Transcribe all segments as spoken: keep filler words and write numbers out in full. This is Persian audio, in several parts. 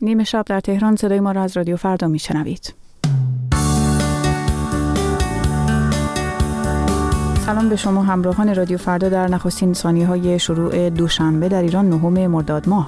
نیمه شب در تهران صدای ما را از رادیو فردا میشنوید. سلام به شما همراهان رادیو فردا در نخستین ثانیه‌های شروع دوشنبه در ایران نهم مرداد ماه.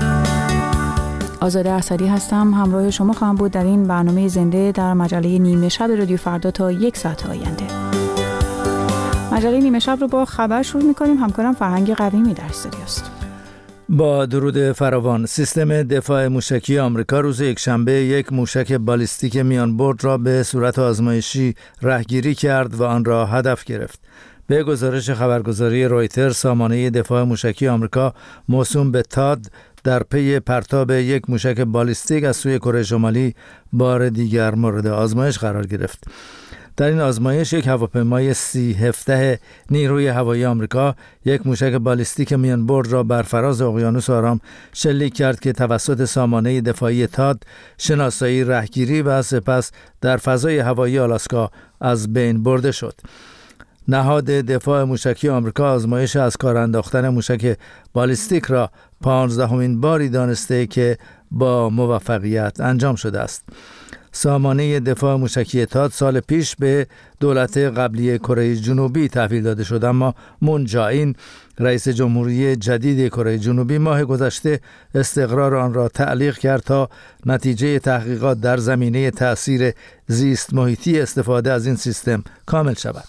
آزاده اسدی هستم، همراه شما خواهم بود در این برنامه زنده در مجله نیمه شب رادیو فردا تا یک ساعت آینده. مجله نیمه شب رو با خبر شروع می‌کنیم. همکارم فرهنگ قویمی در استودیوست. با درود فراوان، سیستم دفاع موشکی آمریکا روز یکشنبه یک موشک بالیستیک میان برد را به صورت آزمایشی رهگیری کرد و آن را هدف گرفت. به گزارش خبرگزاری رویترز، سامانه دفاع موشکی آمریکا موسوم به تاد در پی پرتاب یک موشک بالیستیک از سوی کره شمالی بار دیگر مورد آزمایش قرار گرفت. در این آزمایش یک هواپیمای سی هفده نیروی هوایی آمریکا یک موشک بالیستیک میان برد را بر فراز اقیانوس آرام شلیک کرد که توسط سامانه دفاعی تاد شناسایی، رهگیری و سپس در فضای هوایی آلاسکا از بین برده شد. نهاد دفاع موشکی آمریکا آزمایش از کار انداختن موشک بالیستیک را پانزدهمین باری دانسته که با موفقیت انجام شده است. سامانه دفاع موشکی تاد سال پیش به دولت قبلی کره جنوبی تحویل داده شد، اما مون جائین رئیس جمهوری جدید کره جنوبی ماه گذشته استقرار آن را تعلیق کرد تا نتیجه تحقیقات در زمینه تأثیر زیست محیطی استفاده از این سیستم کامل شود.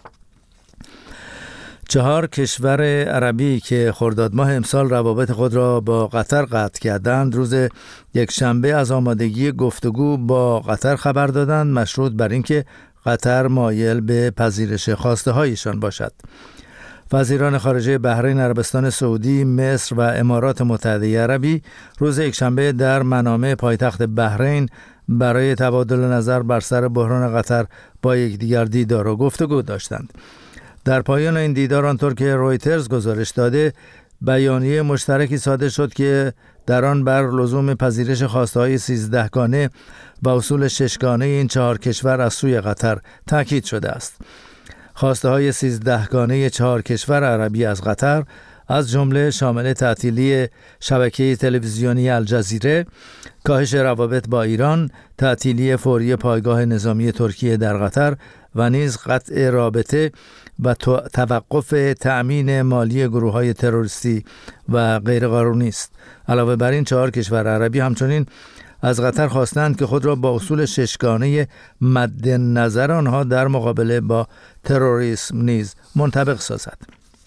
چهار کشور عربی که خرداد ماه امسال روابط خود را با قطر قطع کردند، روز یکشنبه از آمادگی گفتگو با قطر خبر دادند، مشروط بر اینکه قطر مایل به پذیرش خواسته هایشان باشد. وزیران خارجه بحرین، عربستان سعودی، مصر و امارات متحده عربی روز یکشنبه در منامه پایتخت بحرین برای تبادل نظر بر سر بحران قطر با یکدیگر دیدار و گفتگو داشتند. در پایان این دیدار، آنطور که رویترز گزارش داده، بیانیه مشترکی صادر شد که در آن بر لزوم پذیرش خواسته‌های سیزدهگانه و اصول ششگانه این چهار کشور از سوی قطر تاکید شده است. خواسته‌های سیزدهگانه چهار کشور عربی از قطر از جمله شامل تعطیلی شبکه تلویزیونی الجزیره، کاهش روابط با ایران، تعطیلی فوری پایگاه نظامی ترکیه در قطر و نیز قطع رابطه و توقف تأمین مالی گروه‌های تروریستی و غیرقانونی است. علاوه بر این، چهار کشور عربی همچنین از قطر خواستند که خود را با اصول ششگانه مد نظر آنها در مقابله با تروریسم نیز منطبق سازد.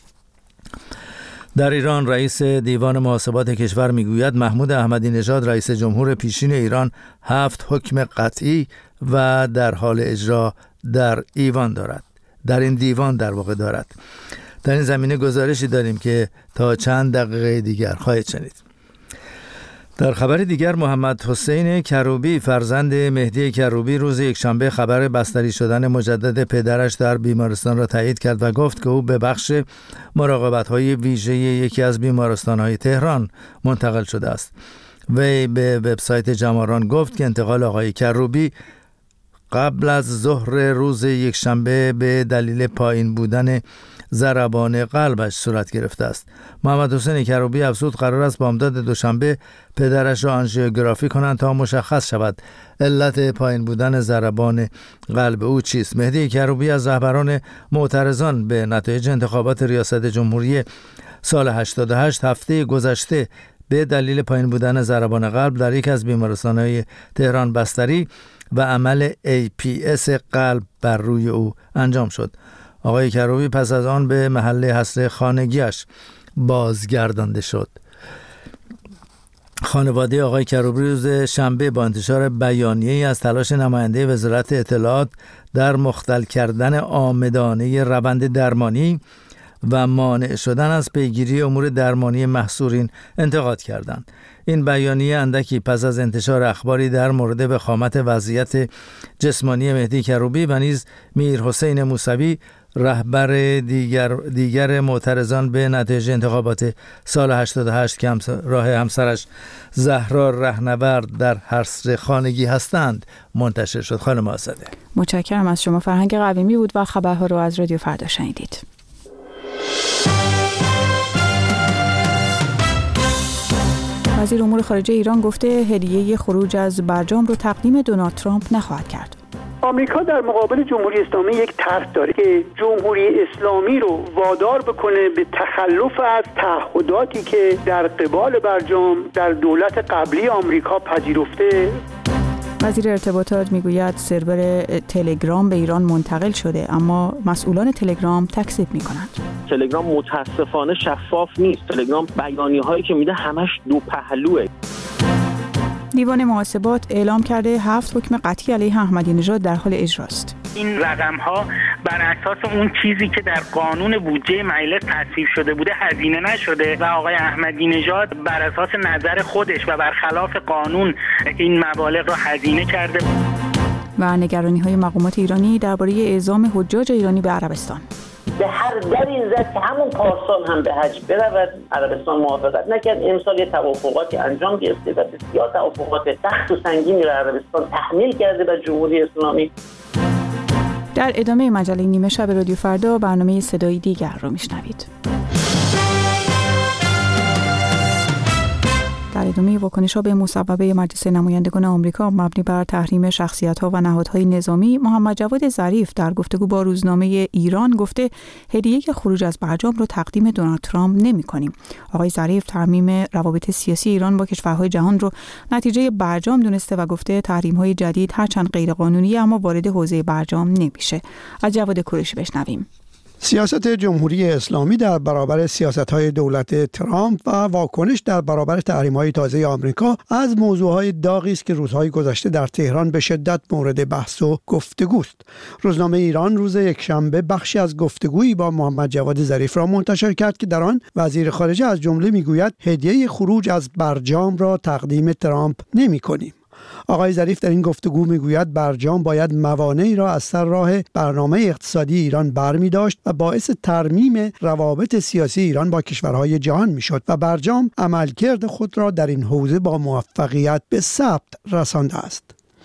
در ایران، رئیس دیوان محاسبات کشور میگوید محمود احمدی نژاد رئیس جمهور پیشین ایران هفت حکم قطعی و در حال اجرا در ایوان دارد. در این دیوان در واقع دارد. در این زمینه گزارشی داریم که تا چند دقیقه دیگر خواهید شنید. در خبر دیگر، محمد حسین کروبی فرزند مهدی کروبی روز یکشنبه خبر بستری شدن مجدد پدرش در بیمارستان را تایید کرد و گفت که او به بخش مراقبت‌های ویژه یکی از بیمارستان‌های تهران منتقل شده است. وی به وبسایت جماران گفت که انتقال آقای کروبی قبل از ظهر روز یکشنبه به دلیل پایین بودن ضربان قلبش صورت گرفته است. محمد حسین کروبی افزود قرار است بامداد دوشنبه پدرش را آنژیوگرافی کنند تا مشخص شود علت پایین بودن ضربان قلب او چیست. مهدی کروبی از رهبران معترضان به نتایج انتخابات ریاست جمهوری سال هشتاد و هشت هفته گذشته به دلیل پایین بودن ضربان قلب در یک از بیمارستان‌های تهران بستری و عمل ای پی اس قلب بر روی او انجام شد. آقای کروبی پس از آن به محل حصر خانگیش بازگردانده شد. خانواده آقای کروبی روز شنبه با انتشار بیانیه‌ای از تلاش نماینده وزارت اطلاعات در مختل کردن عامدانه روند درمانی و مانع شدن از پیگیری امور درمانی محصورین انتقاد کردند. این بیانیه اندکی پس از انتشار اخباری در مورد وخامت وضعیت جسمانی مهدی کروبی و نیز میر حسین موسوی رهبر دیگر دیگر معترضان به نتایج انتخابات سال هشتاد و هشت که راه همسرش زهرا رهنورد در حصر خانگی هستند منتشر شد. خانم آزاده، متشکرم از شما. فرهنگ قویمی بود و خبرها رو از رادیو فردا شنیدید. وزیر امور خارجه ایران گفته هدیه خروج از برجام رو تقدیم دونالد ترامپ نخواهد کرد. آمریکا در مقابل جمهوری اسلامی یک طرح داره که جمهوری اسلامی رو وادار بکنه به تخلف از تعهداتی که در قبال برجام در دولت قبلی آمریکا پذیرفته. وزیر ارتباطات میگوید سرور تلگرام به ایران منتقل شده، اما مسئولان تلگرام تکذیب میکنند. تلگرام متاسفانه شفاف نیست. تلگرام بیانیه‌هایی که میده همش دو پهلوه. دیوان محاسبات اعلام کرده هفت حکم قطعی علیه احمدی نژاد در حال اجراست. این رقم‌ها بر اساس اون چیزی که در قانون بودجه مجلس تصویب شده بوده هزینه نشده و آقای احمدی نژاد بر اساس نظر خودش و برخلاف قانون این مبالغ را هزینه کرده. و نگرانی‌های مقامات ایرانی درباره اعزام حجاج ایرانی به عربستان. به هر دری زد که همون پارسال هم به حج برود، عربستان موافقت نکرد. امسال یه توافقاتی انجام گرفته و بسیار توافقات سخت و سنگینی را عربستان تحمیل کرده به جمهوری اسلامی. در ادامه مجله نیمه شب رادیو فردا برنامه صدایی دیگر رو میشنوید. در ادامه واکنش‌ها به مصوبه مجلس نمایندگان آمریکا مبنی بر تحریم شخصیت‌ها و نهادهای نظامی، محمد جواد ظریف در گفتگو با روزنامه ایران گفته هدیه که خروج از برجام رو تقدیم دونالد ترامپ نمی‌کنیم. آقای ظریف ترمیم روابط سیاسی ایران با کشورهای جهان رو نتیجه برجام دونسته و گفته تحریم‌های جدید هرچند غیرقانونی اما وارد حوزه برجام نمیشه. از جواد کوروشی بشنویم. سیاست جمهوری اسلامی در برابر سیاست‌های دولت ترامپ و واکنش در برابر تحریم‌های تازه آمریکا از موضوعهای داغی است که روزهای گذشته در تهران به شدت مورد بحث و گفتگوست. روزنامه ایران روز یکشنبه بخشی از گفتگویی با محمد جواد ظریف را منتشر کرد که در آن وزیر خارجه از جمله میگوید هدیه خروج از برجام را تقدیم ترامپ نمی‌کنیم. آقای ظریف در این گفتگو میگوید برجام باید موانعی را از سر راه برنامه اقتصادی ایران برمی داشت و باعث ترمیم روابط سیاسی ایران با کشورهای جهان میشد و برجام عملکرد خود را در این حوزه با موفقیت به ثبت رسانده است.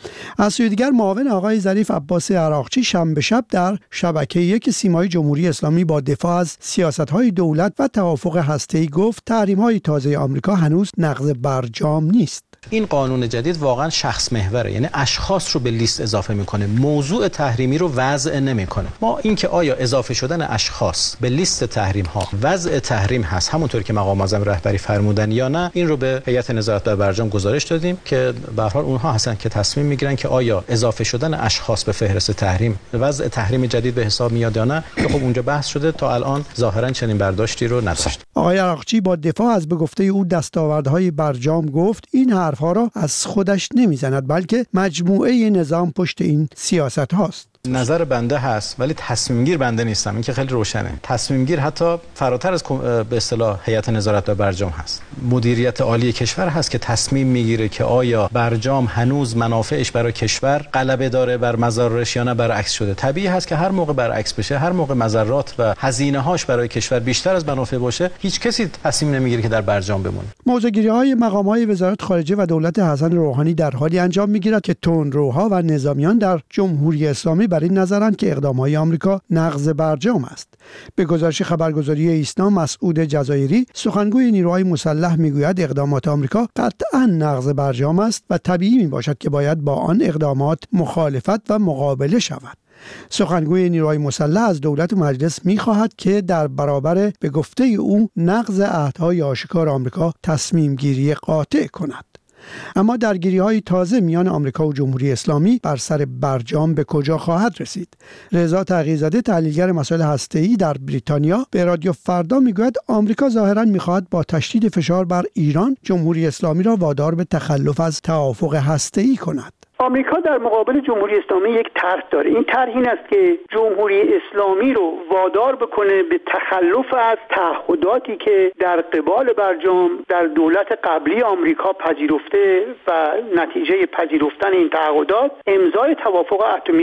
از سوی دیگر معاون آقای ظریف عباس عراقچی شنبه شب در شبکه یک سیمای جمهوری اسلامی با دفاع از سیاست‌های دولت و توافق هسته‌ای گفت تحریم‌های تازه آمریکا هنوز نقض برجام نیست. این قانون جدید واقعا شخص محوره، یعنی اشخاص رو به لیست اضافه میکنه، موضوع تحریمی رو وضع نمیکنه. ما اینکه آیا اضافه شدن اشخاص به لیست تحریم ها وضع تحریم هست همونطور که مقام معظم رهبری فرمودن یا نه، این رو به هیئت نظارت بر برجام گزارش دادیم که به هر حال اونها هستن که تصمیم میگیرن که آیا اضافه شدن اشخاص به فهرست تحریم وضع تحریم جدید به حساب میاد یا نه، که خب اونجا بحث شده. تا الان ظاهرا چنین برداشتی رو نداشت. آقای عراقچی با دفاع از به گفته او دستاوردهای برجام گفت این حرفها را از خودش نمیزند بلکه مجموعه نظام پشت این سیاست هاست. نظر بنده هست ولی تصمیم گیر بنده نیستم، این که خیلی روشنه. تصمیم گیر حتی فراتر از به اصطلاح هیئت نظارت بر برجام هست. مدیریت عالی کشور هست که تصمیم میگیره که آیا برجام هنوز منافعش برای کشور غلبه داره بر مضارش یا نه برعکس شده. طبیعی هست که هر موقع برعکس بشه، هر موقع مضرات و هزینه هاش برای کشور بیشتر از منافع باشه، هیچ کسی تصمیم نمیگیره که در برجام بمونه. موضع‌گیری های مقام های وزارت خارجه و دولت حسن روحانی در حالی انجام میگیرد که تندروها و نظامیان در جمهوری اسلامی بر این نظرند که اقدام‌های آمریکا نقض برجام است. به گزارش خبرگزاری ایسنا، مسعود جزایری سخنگوی نیروهای مسلح میگوید اقدامات آمریکا قطعاً نقض برجام است و طبیعی میباشد که باید با آن اقدامات مخالفت و مقابله شود. سخنگوی نیروهای مسلح از دولت و مجلس می‌خواهد که در برابر به گفته او نقض عهدهای آشکار آمریکا تصمیم گیری قاطع کند. اما درگیری‌های تازه میان آمریکا و جمهوری اسلامی بر سر برجام به کجا خواهد رسید؟ رضا تقی‌زاده تحلیلگر مسائل هسته‌ای در بریتانیا به رادیو فردا میگوید آمریکا ظاهراً می‌خواهد با تشدید فشار بر ایران جمهوری اسلامی را وادار به تخلف از توافق هسته‌ای کند. آمریکا در مقابل جمهوری اسلامی یک طرح داره. این طرح این است که جمهوری اسلامی رو وادار بکنه به تخلف از تعهداتی که در قبال برجام در دولت قبلی آمریکا پذیرفته و نتیجه پذیرفتن این تعهدات امضای توافق اتمی شده.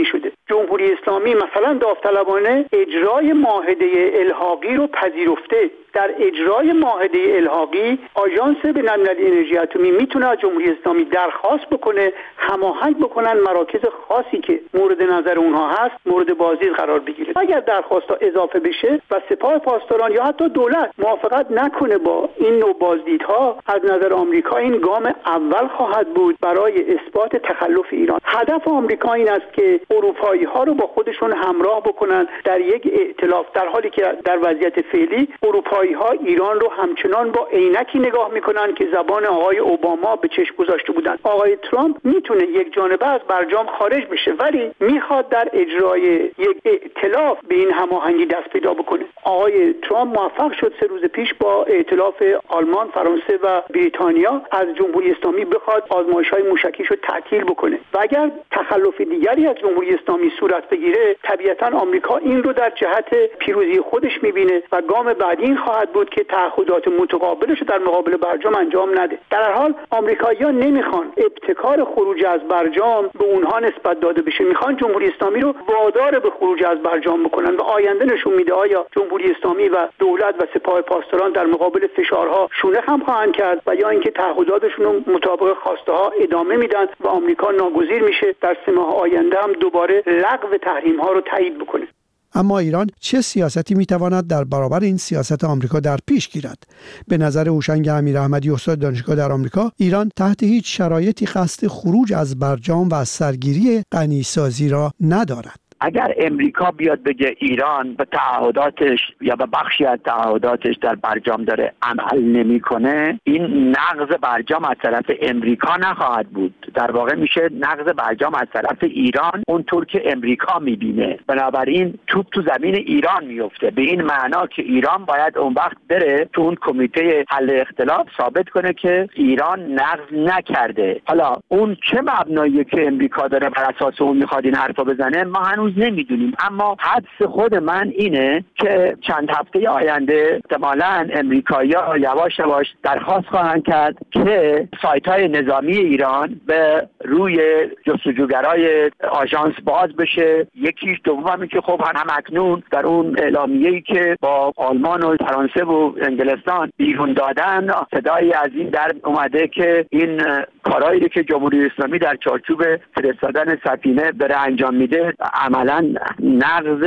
جمهوری اسلامی مثلا داوطلبانه اجرای معاهده الحاقی رو پذیرفته. در اجرای معاهده الحاقی آژانس بین‌المللی انرژی اتمی میتونه از جمهوری اسلامی درخواست بکنه هماهنگ بکنن مراکز خاصی که مورد نظر اونها هست مورد بازدید قرار بگیره. اگر درخواست‌ها اضافه بشه و سپاه پاسداران یا حتی دولت موافقت نکنه با این نوع بازدیدها، از نظر آمریکا این گام اول خواهد بود برای اثبات تخلف ایران. هدف آمریکا این است که اروپایی‌ها رو با خودشون همراه بکنن در یک ائتلاف، در حالی که در وضعیت فعلی اروپا ها ایران رو همچنان با عینکی نگاه میکنن که زبان آقای اوباما به چشم گذاشته بودن. آقای ترامپ میتونه یک جانبه از برجام خارج بشه ولی میخواد در اجرای یک ائتلاف به این هماهنگی دست پیدا بکنه. آقای ترامپ موفق شد سه روز پیش با ائتلاف آلمان، فرانسه و بریتانیا از جمهوری اسلامی بخواد آزمایش‌های موشکیش رو تعطیل بکنه و اگر تخلف دیگری از جمهوری اسلامی صورت بگیره طبیعتاً آمریکا این رو در جهت پیروزی خودش میبینه و گام بعدی این خواهد بود که تعهدات متقابلش در مقابل برجام انجام نده. در هر حال آمریکایی‌ها نمیخوان ابتکار خروج از برجام به اونها نسبت داده بشه، میخوان جمهوری اسلامی رو وادار به خروج از برجام بکنن و آینده نشون میده آیا جمهوری اسلامی و دولت و سپاه پاسداران در مقابل فشارها شونه خم خواهند کرد و یا اینکه تعهداتشون رو مطابق خواسته ها ادامه میدن و آمریکا ناگزیر میشه در سه ماه آینده هم دوباره لغو تحریم ها رو تایید بکنه. اما ایران چه سیاستی میتواند در برابر این سیاست آمریکا در پیش گیرد؟ به نظر هوشنگ امیراحمدی استاد دانشگاه در آمریکا، ایران تحت هیچ شرایطی قصد خروج از برجام و از سرگیری غنیسازی را ندارد. اگر امریکا بیاد بگه ایران به تعهداتش یا به بخشی از تعهداتش در برجام داره عمل نمیکنه، این نقض برجام از طرف امریکا نخواهد بود. در واقع میشه نقض برجام از طرف ایران اونطور که امریکا میبینه. بنابراین توپ تو زمین ایران میفته، به این معنا که ایران باید اون وقت بره تو اون کمیته حل اختلاف ثابت کنه که ایران نقض نکرده. حالا اون چه مبناییه که امریکا داره بر اساس اون میخواد این حرفا بزنه ما هنوز نمیدونیم، اما حدس خود من اینه که چند هفته آینده احتمالاً امریکایی‌ها یواش یواش درخواست خواهند کرد که سایت‌های نظامی ایران به روی جستجوگرای آژانس باز بشه. یکیش دومی که خب هم اکنون در اون اعلامیه‌ای که با آلمان و فرانسه و انگلستان بیرون دادن صدایی از این در اومده که این کارهایی که جمهوری اسلامی در چارچوب فرستادن سفینه داره انجام میده عملاً نقض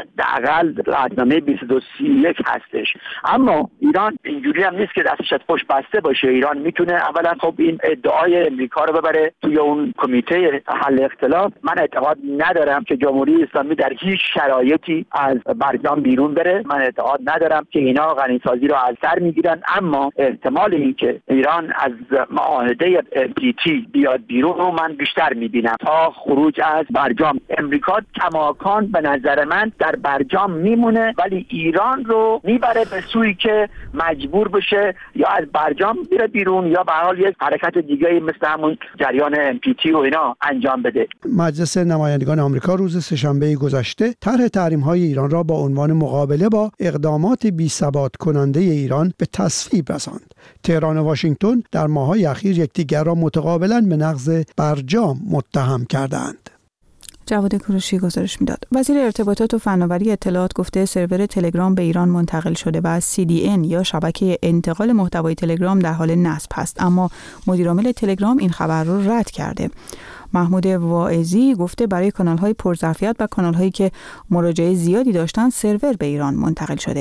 حداقل قطعنامه بیست و دو سی و یک هستش. اما ایران اینجوری هم نیست که دستش از پشت بسته باشه. ایران میتونه اولا خب این ادعای امریکا رو ببره توی اون کمیته حل اختلاف. من اعتقاد ندارم که جمهوری اسلامی در هیچ شرایطی از برجام بیرون بره. من اعتقاد ندارم که اینا غنیسازی رو از سر میگیرن، اما احتمال این که ایران از معاهده ام پی تی بیاد بیرون رو من بیشتر میبینم تا خروج از برجام. امریکا کماکان به نظر من در برجام میمونه ولی ایران رو میبره به سوی که مجبور بشه یا از برجام بیره بیرون یا به هر حال یک حرکت دیگه مثل همون جریان ام پی تی و اینا انجام بده. مجلس نمایندگان آمریکا روز سه‌شنبه گذشته طرح تحریم‌های ایران را با عنوان مقابله با اقدامات بی‌ثبات کننده ایران به تصویب رساند. تهران و واشنگتن در ماه‌های اخیر یکدیگر را متقابلاً به نقض برجام متهم کردند. جواد کوروشی گزارش میداد. وزیر ارتباطات و فناوری اطلاعات گفته سرور تلگرام به ایران منتقل شده و از سی دی ان یا شبکه انتقال محتوای تلگرام در حال نصب است، اما مدیرعامل تلگرام این خبر رو رد کرده. محمود واعظی گفته برای کانال‌های پرظرفیت و کانال‌هایی که مراجعه زیادی داشتن سرور به ایران منتقل شده.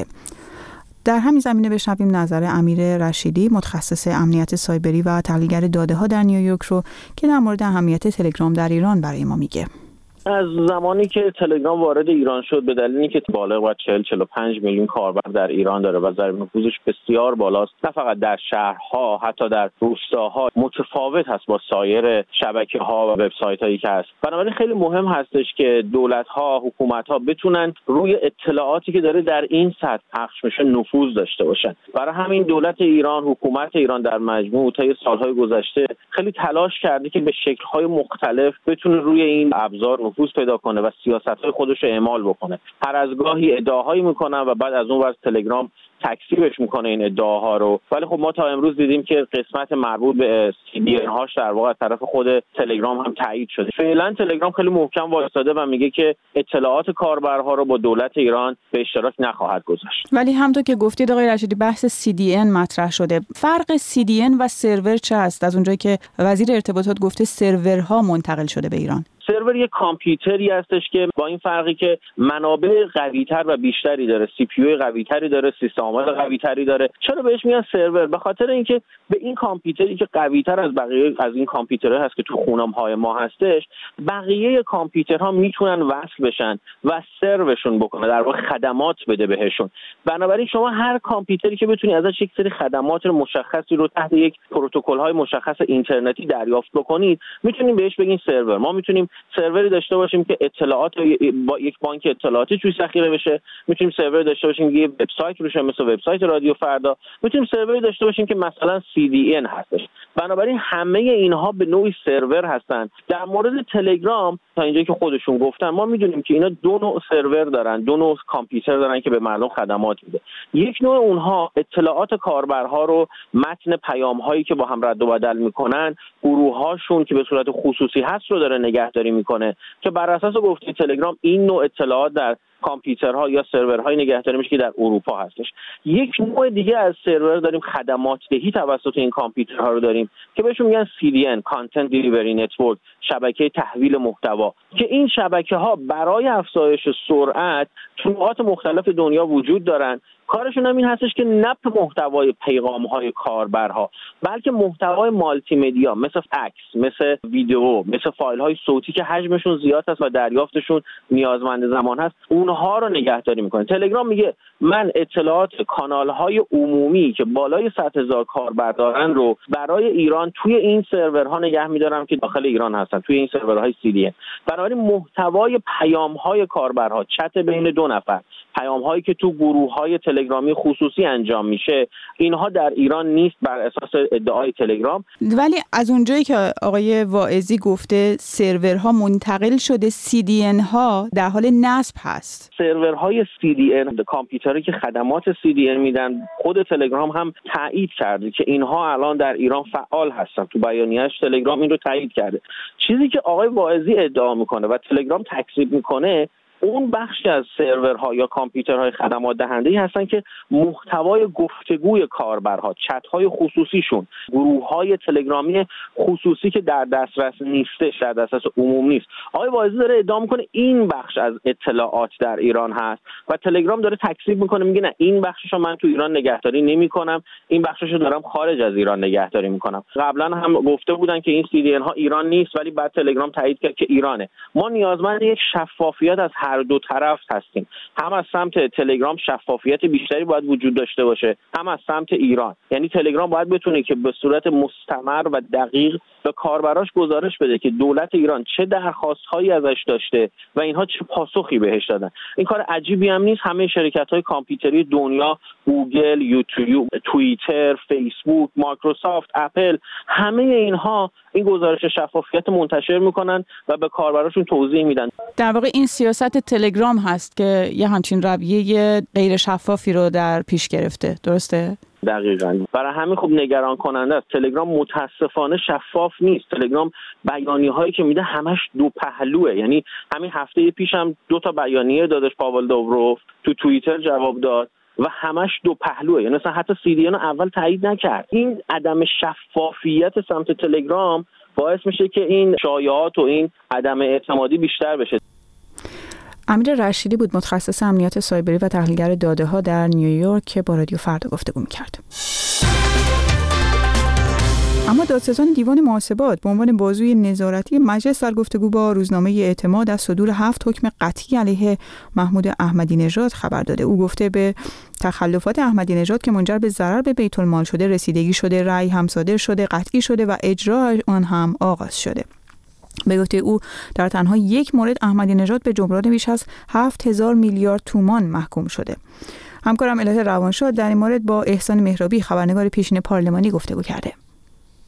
در همین زمینه بشنویم نظر امیر رشیدی، متخصص امنیت سایبری و تحلیلگر داده‌ها در نیویورک رو که در مورد اهمیت تلگرام در ایران برای ما میگه. از زمانی که تلگرام وارد ایران شد به دلیل اینکه بالغ بر چهل چهل و پنج میلیون کاربر در ایران داره و ضریب نفوذش بسیار بالاست، نه فقط در شهرها حتی در روستاها متفاوت هست با سایر شبکه‌ها و وبسایت‌هایی که هست. بنابراین خیلی مهم هستش که دولت‌ها، حکومت‌ها بتونن روی اطلاعاتی که داره در این سطح پخش میشه نفوذ داشته باشن. برای همین دولت ایران، حکومت ایران در مجموع طی سال‌های گذشته خیلی تلاش کرده که به شکل‌های مختلف بتونه روی این ابزار نفوذ پیدا کنه و سیاست‌های خودش رو اعمال بکنه. هر از گاهی ادعاهایی میکنن و بعد از اون ور تلگرام تکذیبش میکنه این ادعاها رو. ولی خب ما تا امروز دیدیم که قسمت مربوط به سی دی ان هاش در واقع از طرف خود تلگرام هم تایید شده. فعلا تلگرام خیلی محکم وایساده و میگه که اطلاعات کاربرها رو با دولت ایران به اشتراک نخواهد گذاشت. ولی همونطور که گفتید آقای رشیدی بحث سی دی ان مطرح شده. فرق سی دی ان و سرور چه است؟ از اونجایی که وزیر ارتباطات گفته سرورها منتقل شده به ایران. سرور یک کامپیوتری هستش که با این فرقی که منابع قوی‌تر و بیشتری داره، سی پی یو قوی‌تری داره، سیستم عامل قوی‌تری داره. چرا بهش میگن سرور؟ به خاطر اینکه به این کامپیوتری که قوی‌تر از بقیه از این کامپیوترها هست که تو خونه‌های ما هستش، بقیه کامپیوترها میتونن وصل بشن و سروشون بکنه، در واقع خدمات بده بهشون. بنابراین شما هر کامپیوتری که بتونی ازش یک سری خدمات مشخصی رو تحت یک پروتکل‌های مشخص اینترنتی دریافت بکنید، میتونیم بهش بگین سرور. ما میتونیم سروری داشته باشیم که اطلاعات با یک بانک اطلاعاتی توی ذخیره بشه، میتونیم سرور داشته باشیم که یه وبسایت روشه مثل وبسایت رادیو فردا، میتونیم سروری داشته باشیم که مثلا سی دی ان هستش. بنابراین همه اینها به نوعی سرور هستن. در مورد تلگرام تا اینجایی که خودشون گفتن ما میدونیم که اینا دو نوع سرور دارن، دو نوع کامپیوتر دارن که به مردم خدمات میده. یک نوع اونها اطلاعات کاربرها رو، متن پیام‌هایی که با هم رد و بدل میکنن، گروه‌هاشون که به صورت خصوصی هست رو داره نگهداری میکنه که بر اساس گفته تلگرام این نوع اطلاعات در کامپیوترها یا سرورهای نگهداری میشه که در اروپا هستش. یک نوع دیگه از سرور داریم خدمات دهی توسط این کامپیوترها رو داریم که بهشون میگن سی دی ان Content Delivery Network، شبکه تحویل محتوا، که این شبکه‌ها برای افزایش سرعت تو نقاط مختلف دنیا وجود دارن. کارشون هم این هستش که نه محتوای پیغام‌های کاربرها بلکه محتوای مالتی مدیا مثل عکس، مثل ویدیو، مثل فایل‌های صوتی که حجمشون زیاد است و دریافتشون نیازمند زمان هست، اونها رو نگهداری میکنه. تلگرام میگه من اطلاعات کانال‌های عمومی که بالای صد هزار کاربر دارن رو برای ایران توی این سرورها نگه میدارم که داخل ایران هستن، توی این سرورهای سی دی ان. بنابراین محتوای پیام‌های کاربرها، چت بین دو نفر، پیام‌هایی که تو گروه‌های تلگرامی خصوصی انجام میشه، اینها در ایران نیست بر اساس ادعای تلگرام. ولی از اونجایی که آقای واعظی گفته سرورها منتقل شده، سی دی ان ها در حال نصب هست. سرورهای سی دی ان، کامپیوتری که خدمات سی دی ان میدن، خود تلگرام هم تایید کرده که اینها الان در ایران فعال هستن. تو بیانیه‌اش تلگرام این رو تایید کرده. چیزی که آقای واعظی ادعا میکنه و تلگرام تکذیب میکنه، اون بخشی از سرورها یا کامپیوترهای خدمات دهنده‌ای هستن که محتوای گفتگوی کاربرها، چت‌های خصوصیشون، گروه‌های تلگرامی خصوصی که در دسترس نیستش، در دسترس عموم نیست. آقای واعظی داره ادعا میکنه این بخش از اطلاعات در ایران هست و تلگرام داره تکذیب میکنه، میگه نه این بخششو من تو ایران نگهداری نمی‌کنم، این بخششو دارم خارج از ایران نگهداری می‌کنم. قبلا هم گفته بودن که این سی دی ان ها ایران نیست، ولی بعد تلگرام تایید کرد که ایرانه. ما نیازمند یک شفافیت از هر دو طرف هستیم. هم از سمت تلگرام شفافیت بیشتری باید وجود داشته باشه، هم از سمت ایران. یعنی تلگرام باید بتونه که به صورت مستمر و دقیق به کاربراش گزارش بده که دولت ایران چه درخواست‌هایی ازش داشته و اینها چه پاسخی بهش دادن. این کار عجیبی هم نیست. همه شرکت‌های کامپیوتری دنیا، گوگل، یوتیوب، توییتر، فیسبوک، مایکروسافت، اپل، همه اینها این گزارش شفافیت منتشر میکنن و به کاربراشون توضیح میدن. در واقع این سیاست تلگرام هست که یه همچین رویه غیر شفافی رو در پیش گرفته، درسته؟ دقیقاً. برای همین خب نگران کننده است. تلگرام متاسفانه شفاف نیست. تلگرام بیانیه هایی که میده همش دو پهلوه. یعنی همین هفته پیش هم دو تا بیانیه دادش پاول دوبروف، تو توییتر جواب داد و همش دو پهلوه. یعنی مثلا حتی سی دی ان اول تایید نکرد. این عدم شفافیت سمت تلگرام باعث میشه که این شایعات و این عدم اعتمادی بیشتر بشه. امیر رشیدی بود، متخصص امنیت سایبری و تحلیلگر داده‌ها در نیویورک که با رادیو فردا گفتگو می‌کرد. اما دادستان دیوان محاسبات به عنوان بازوی نظارتی مجلس در گفتگو با روزنامه اعتماد از صدور هفت حکم قطعی علیه محمود احمدی نژاد خبر داده. او گفته به تخلفات احمدی نژاد که منجر به ضرر به بیت المال شده رسیدگی شده، رأی هم صادر شده، قطعی شده و اجرا آن هم آغاز شده. به گفته او در تنها یک مورد احمدی نژاد به جبران بیش از هفت هزار میلیارد تومان محکوم شده. همکارم الهه روانشاد در این مورد با احسان مهرابی خبرنگار پیشین پارلمانی گفتگو کرده.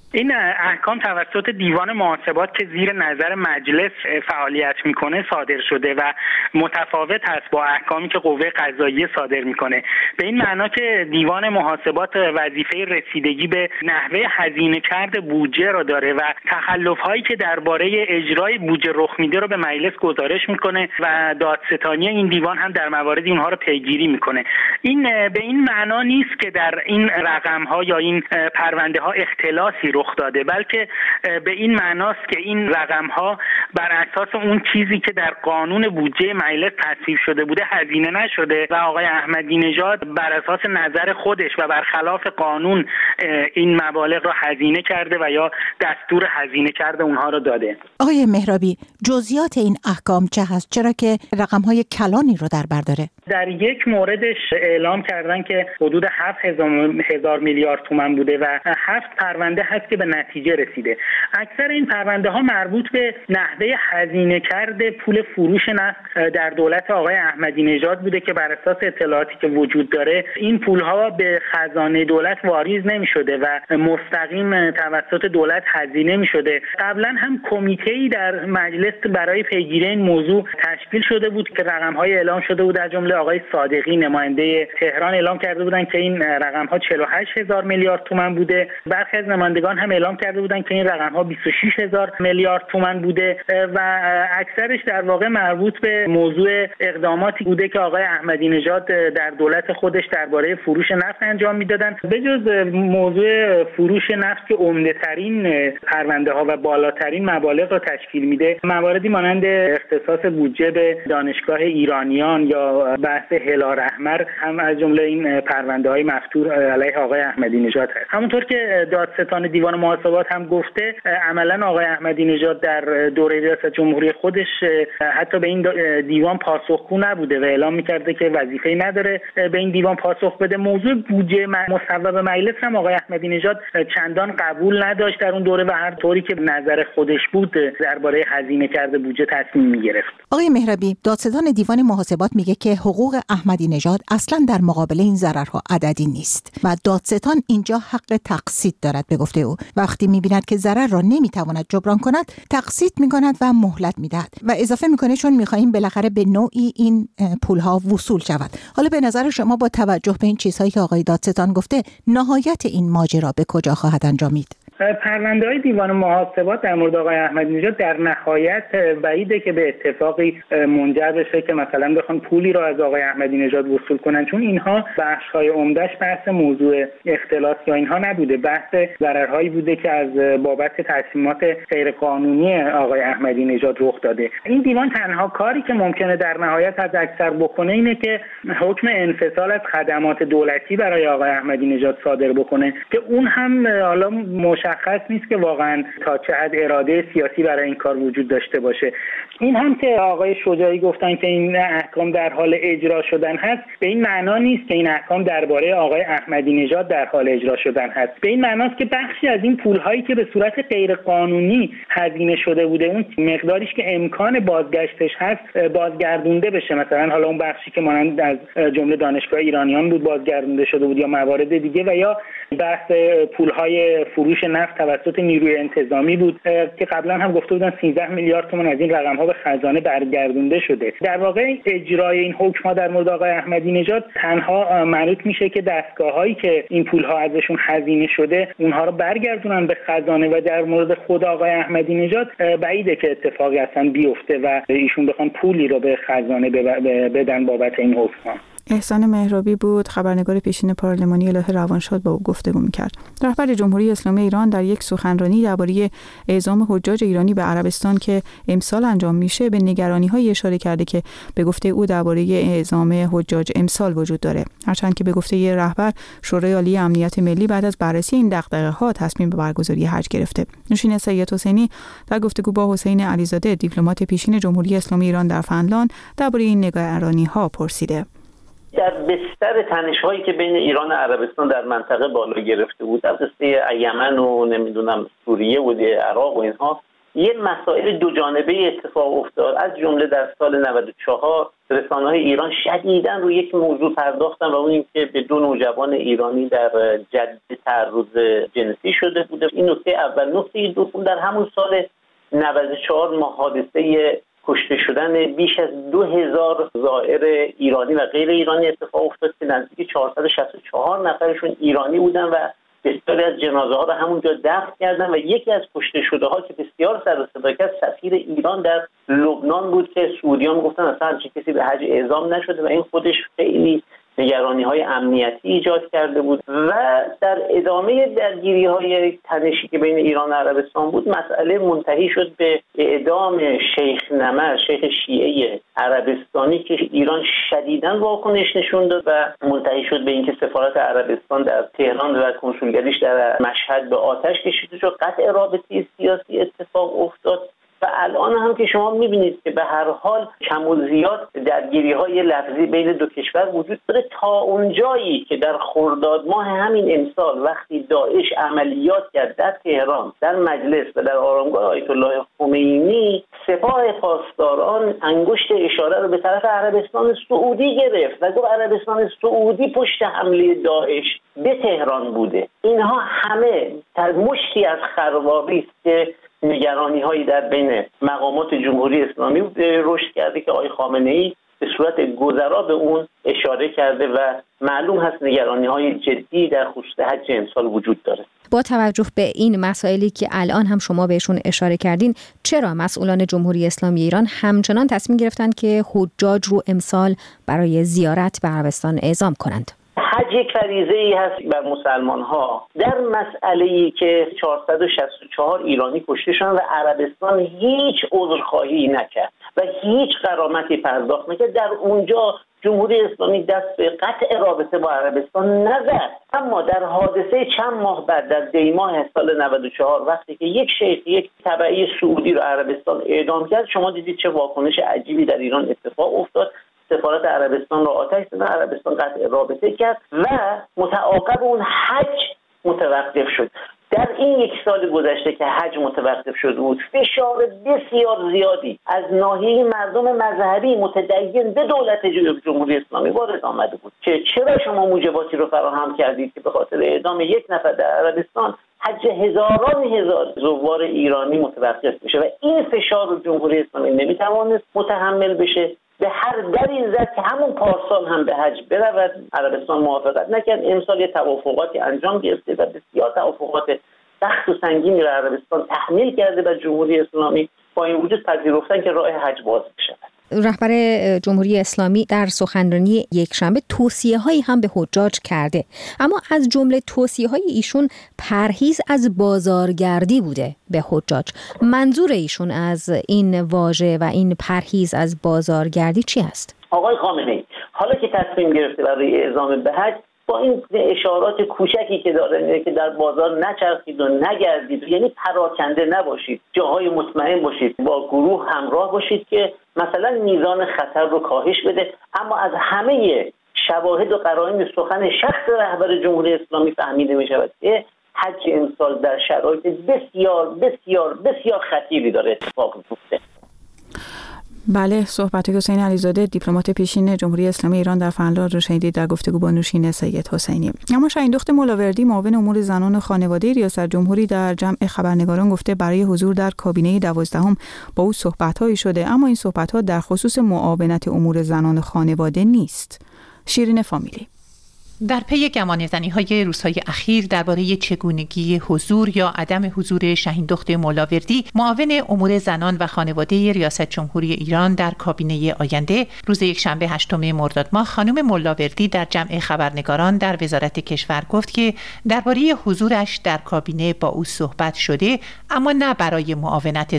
این احکام توسط دیوان محاسبات که زیر نظر مجلس فعالیت میکنه صادر شده و متفاوت است با احکامی که قوه قضاییه صادر میکنه. به این معنا که دیوان محاسبات وظیفه رسیدگی به نحوه هزینه کرد بودجه را داره و تخلف‌هایی که درباره اجرای بودجه رخ میده رو به مجلس گزارش میکنه و دادستانی این دیوان هم در مواردی اونها رو پیگیری میکنه. این به این معنا نیست که در این رقم‌ها یا این پرونده ها اختلاسی رخ داده، بلکه به این معناست که این رقم‌ها بر اساس اون چیزی که در قانون بودجه مجلس تصویب شده بوده هزینه نشده و آقای احمدی نژاد بر اساس نظر خودش و برخلاف قانون این مبالغ را هزینه کرده و یا دستور هزینه کرده اونها را داده. آقای مهرابی، جزئیات این احکام چه هست؟ چرا که رقم‌های کلانی رو در بر داره؟ در یک موردش اعلام کردن که حدود هفت هزار میلیارد تومان بوده و هفت پرونده هست که به نتیجه رسیده. اکثر این پرونده ها مربوط به نحوه هزینه کرده پول فروش نفت در دولت آقای احمدی نژاد بوده که بر اساس اطلاعاتی که وجود داره این پول ها به خزانه دولت واریز نمی شده و مستقیم توسط دولت هزینه می شده. قبلا هم کمیته‌ای در مجلس برای پیگیری این موضوع تشکیل شده بود که رقم های اعلام شده بود. در جمله آقای صادقی نماینده تهران اعلام کرده بودن که این رقم ها چهل و هشت هزار میلیارد تومان بوده. برخی از نمایندگان هم اعلام کرده بودن که این رقم ها بیست و شش هزار میلیارد تومان بوده و اکثرش در واقع مربوط به موضوع اقداماتی بوده که آقای احمدی نژاد در دولت خودش درباره فروش نفت انجام میدادن. به جز موضوع فروش نفت که عمده ترین پرونده ها و بالاترین مبالغ را تشکیل میده، مواردی مانند اختصاص بودجه به دانشگاه ایرانیان یا بحث هلال احمر هم از جمله این پرونده های مفتوح علیه آقای احمدی نژاد هست. همونطور که دادستان دیوان محاسبات هم گفته، عملا آقای احمدی نژاد در دوره ریاست جمهوری خودش حتی به این دیوان پاسخگو نبوده و اعلام میکرده که وظیفه‌ای نداره به این دیوان پاسخ بده. موضوع بودجه مصوب مجلس هم آقای احمدی نژاد چندان قبول نداشت در اون دوره و هر طوری که نظر خودش بود درباره هزینه کرده بودجه تصمیم میگرفت. آقای مهرابی، دادستان دیوان محاسبات میگه که حقوق احمدی نژاد اصلا در مقابل این ضررها عددی نیست و دادستان اینجا حق تقسیط دارد. به گفته او وقتی میبیند که ضرر را نمیتواند جبران کند تقسیط میکند و مهلت میدهد و اضافه میکنه چون میخواهیم بالاخره به نوعی این پولها وصول شود. حالا به نظر شما با توجه به این چیزهایی که آقای دادستان گفته نهایت این ماجرا به کجا خواهد انجامید؟ پرونده های دیوان محاسبات در مورد آقای احمدی نژاد در نهایت بعیده که به اتفاقی منجر بشه که مثلا بخوان پولی را از آقای احمدی نژاد وصول کنن، چون اینها بخش‌های عمده‌اش بحث موضوع اختلاس یا اینها نبوده، بحث ضررهایی بوده که از بابت تصمیمات غیرقانونی آقای احمدی نژاد رخ داده. این دیوان تنها کاری که ممکنه در نهایت از اکثر بکنه اینه که حکم انفصال از خدمات دولتی برای آقای احمدی نژاد صادر بکنه که اون هم حالا مشخص نیست که واقعا تا چه حد اراده سیاسی برای این کار وجود داشته باشه. این هم که آقای شجاعی گفتن که این احکام در حال اجرا شدن هست، به این معنا نیست که این احکام درباره آقای احمدی نژاد در حال اجرا شدن هست. به این معناست که بخشی از این پول‌هایی که به صورت غیر قانونی هزینه شده بوده، اون مقداریش که امکان بازگشتش هست بازگردونده بشه. مثلا حالا اون بخشی که مانند از جمله دانشگاه ایرانیان بود بازگردونده شده بود یا موارد دیگه، و یا بحث پول‌های فروش نفت توسط نیروی انتظامی بود که قبلا هم گفته بودن سیزده میلیارد تومان از این رقم‌ها به خزانه برگردونده شده. در واقع اجرای این حکم‌ها در مورد آقای احمدی نژاد تنها منوط میشه که دستگاه‌هایی که این پول‌ها ازشون هزینه شده اونها رو برگردونن به خزانه، و در مورد خود آقای احمدی نژاد بعیده که اتفاقی اصلا بیفته و ایشون بخوان پولی رو به خزانه بدن بابت این حکم‌ها. احسان مهرابی بود، خبرنگار پیشین پارلمانی الهه روانشاد، با او گفتگو می‌کرد. رهبر جمهوری اسلامی ایران در یک سخنرانی درباره اعزام حجاج ایرانی به عربستان که امسال انجام میشه به نگرانی‌های اشاره کرده که به گفته او درباره اعزام حجاج امسال وجود داره. هرچند که به گفته ی رهبر شورای عالی امنیت ملی بعد از بررسی این دغدغه‌ها تصمیم به برگزاری حج گرفته. نوشین سید حسینی در گفتگو با حسین علیزاده دیپلمات پیشین جمهوری اسلامی ایران در فنلاند درباره این نگرانی‌ها پرسیده. در بستر تنش‌هایی که بین ایران و عربستان در منطقه بالا گرفته بود، در قصه یمن و نمیدونم سوریه و عراق و اینها، یه مسائل دو جانبه اتفاق افتاد. از جمله در سال نود و چهار رسانه‌های ایران شدیداً روی یک موضوع پرداختن و اون اینکه به دو نوجوان ایرانی در جد تعرض جنسی شده بوده. این نکته اول. نکته دوم، در همون سال نود و چهار ما حادثه کشته شدن بیش از دو هزار زائر ایرانی و غیر ایرانی اتفاق افتاد که نزدیک چهارصد و شصت و چهار نفرشون ایرانی بودن و بسیاری از جنازه ها رو همونجا دفن کردن و یکی از کشته شده ها که بسیار سر و صدا کرد سفیر ایران در لبنان بود که سعودیان گفتن اصلا همچین کسی به حج اعزام نشده و این خودش خیلی نگرانی های امنیتی ایجاد کرده بود. و در ادامه درگیری های تنشی که بین ایران و عربستان بود، مسئله منتهی شد به اعدام شیخ نمر، شیخ شیعه عربستانی که ایران شدیداً واکنش نشون داد و منتهی شد به اینکه سفارت عربستان در تهران و کنسولگریش در مشهد به آتش کشیده شد. قطع رابطه سیاسی اتفاق افتاد و الان هم که شما میبینید که به هر حال کم و زیاد درگیری‌های لفظی بین دو کشور وجود داره، تا اونجایی که در خرداد ماه همین امسال وقتی داعش عملیات کرد در تهران، در مجلس و در آرامگاه آیت الله خمینی، سپاه پاسداران انگشت اشاره رو به طرف عربستان سعودی گرفت و گفت عربستان سعودی پشت حمله داعش به تهران بوده. اینها همه در مشتی از خرابی است که نگرانی هایی در بین مقامات جمهوری اسلامی رشد کرده که آقای خامنه‌ای به صورت گذرا به اون اشاره کرده و معلوم هست نگرانی های جدی در خصوص حج امسال وجود داره. با توجه به این مسائلی که الان هم شما بهشون اشاره کردین، چرا مسئولان جمهوری اسلامی ایران همچنان تصمیم گرفتن که حجاج رو امسال برای زیارت به عربستان اعزام کنند؟ حج یک فریضه‌ای هست بر مسلمان ها. در مسئله‌ای که چهارصد و شصت و چهار ایرانی کشته شدن و عربستان هیچ عذرخواهی نکرد و هیچ غرامتی پرداخت نکرد، در اونجا جمهوری اسلامی دست به قطع رابطه با عربستان نزد. اما در حادثه چند ماه بعد در دی ماه سال نود و چهار وقتی که یک شیخ یک تبعی سعودی رو عربستان اعدام کرد، شما دیدید چه واکنش عجیبی در ایران اتفاق افتاد. سفارت عربستان رو آتش زدن، عربستان قطع رابطه کرد و متعاقب اون حج متوقف شد. در این یک سال گذشته که حج متوقف شده بود، فشار بسیار زیادی از ناحیه مردم مذهبی متدین به دولت جمهوری اسلامی وارد آمده بود که چرا شما موجباتی رو فراهم کردید که به خاطر اعدام یک نفر در عربستان حج هزاران هزار زوار ایرانی متوقف بشه و این فشار رو جمهوری اسلامی نمیتوانست متحمل بشه. به هر دری زد که همون پارسال هم به حج برود، عربستان موافقت نکرد. امسال یه توافقاتی انجام گرفته و بسیار توافقات سخت و سنگینی را عربستان تحمیل کرده و جمهوری اسلامی با این وجود پذیرفتن که راه حج باز بشه. رهبر جمهوری اسلامی در سخنرانی یکشنبه توصیه‌هایی هم به حجاج کرده، اما از جمله توصیه‌های ایشون پرهیز از بازارگردی بوده به حجاج. منظور ایشون از این واژه و این پرهیز از بازارگردی چی است؟ آقای خامنه‌ای حالا که تصمیم گرفته برای اعزام به حج، با این اشارات کوچکی که داره که در بازار نچرخید و نگردید، یعنی پراکنده نباشید، جاهای مطمئن باشید، با گروه همراه باشید که مثلا میزان خطر رو کاهش بده. اما از همه شواهد و قرائن سخن شخص رهبر جمهوری اسلامی فهمیده می شود که حج امسال در شرایط بسیار بسیار بسیار خطیری داره اتفاق میفته. بله، صحبت حسین علیزاده، دیپلمات پیشین جمهوری اسلامی ایران در فنلاند رو شنیدید در گفتگو با نوشین سید حسینی. اما شاهین ملاوردی، معاون امور زنان و خانواده ریاست جمهوری، در جمع خبرنگاران گفته برای حضور در کابینه دوازدهم با او صحبت‌هایی شده، اما این صحبت‌ها در خصوص معاونت امور زنان و خانواده نیست. شیرین فامیلی در پی گمانه‌زنی‌های روزهای اخیر درباره چگونگی حضور یا عدم حضور شاهین ملاوردی، معاون امور زنان و خانواده ریاست جمهوری ایران در کابینه آینده، روز یکشنبه هشتم مرداد ماه خانم ملاوردی در جمع خبرنگاران در وزارت کشور گفت که درباره حضورش در کابینه با او صحبت شده، اما نه برای معاونت زنان.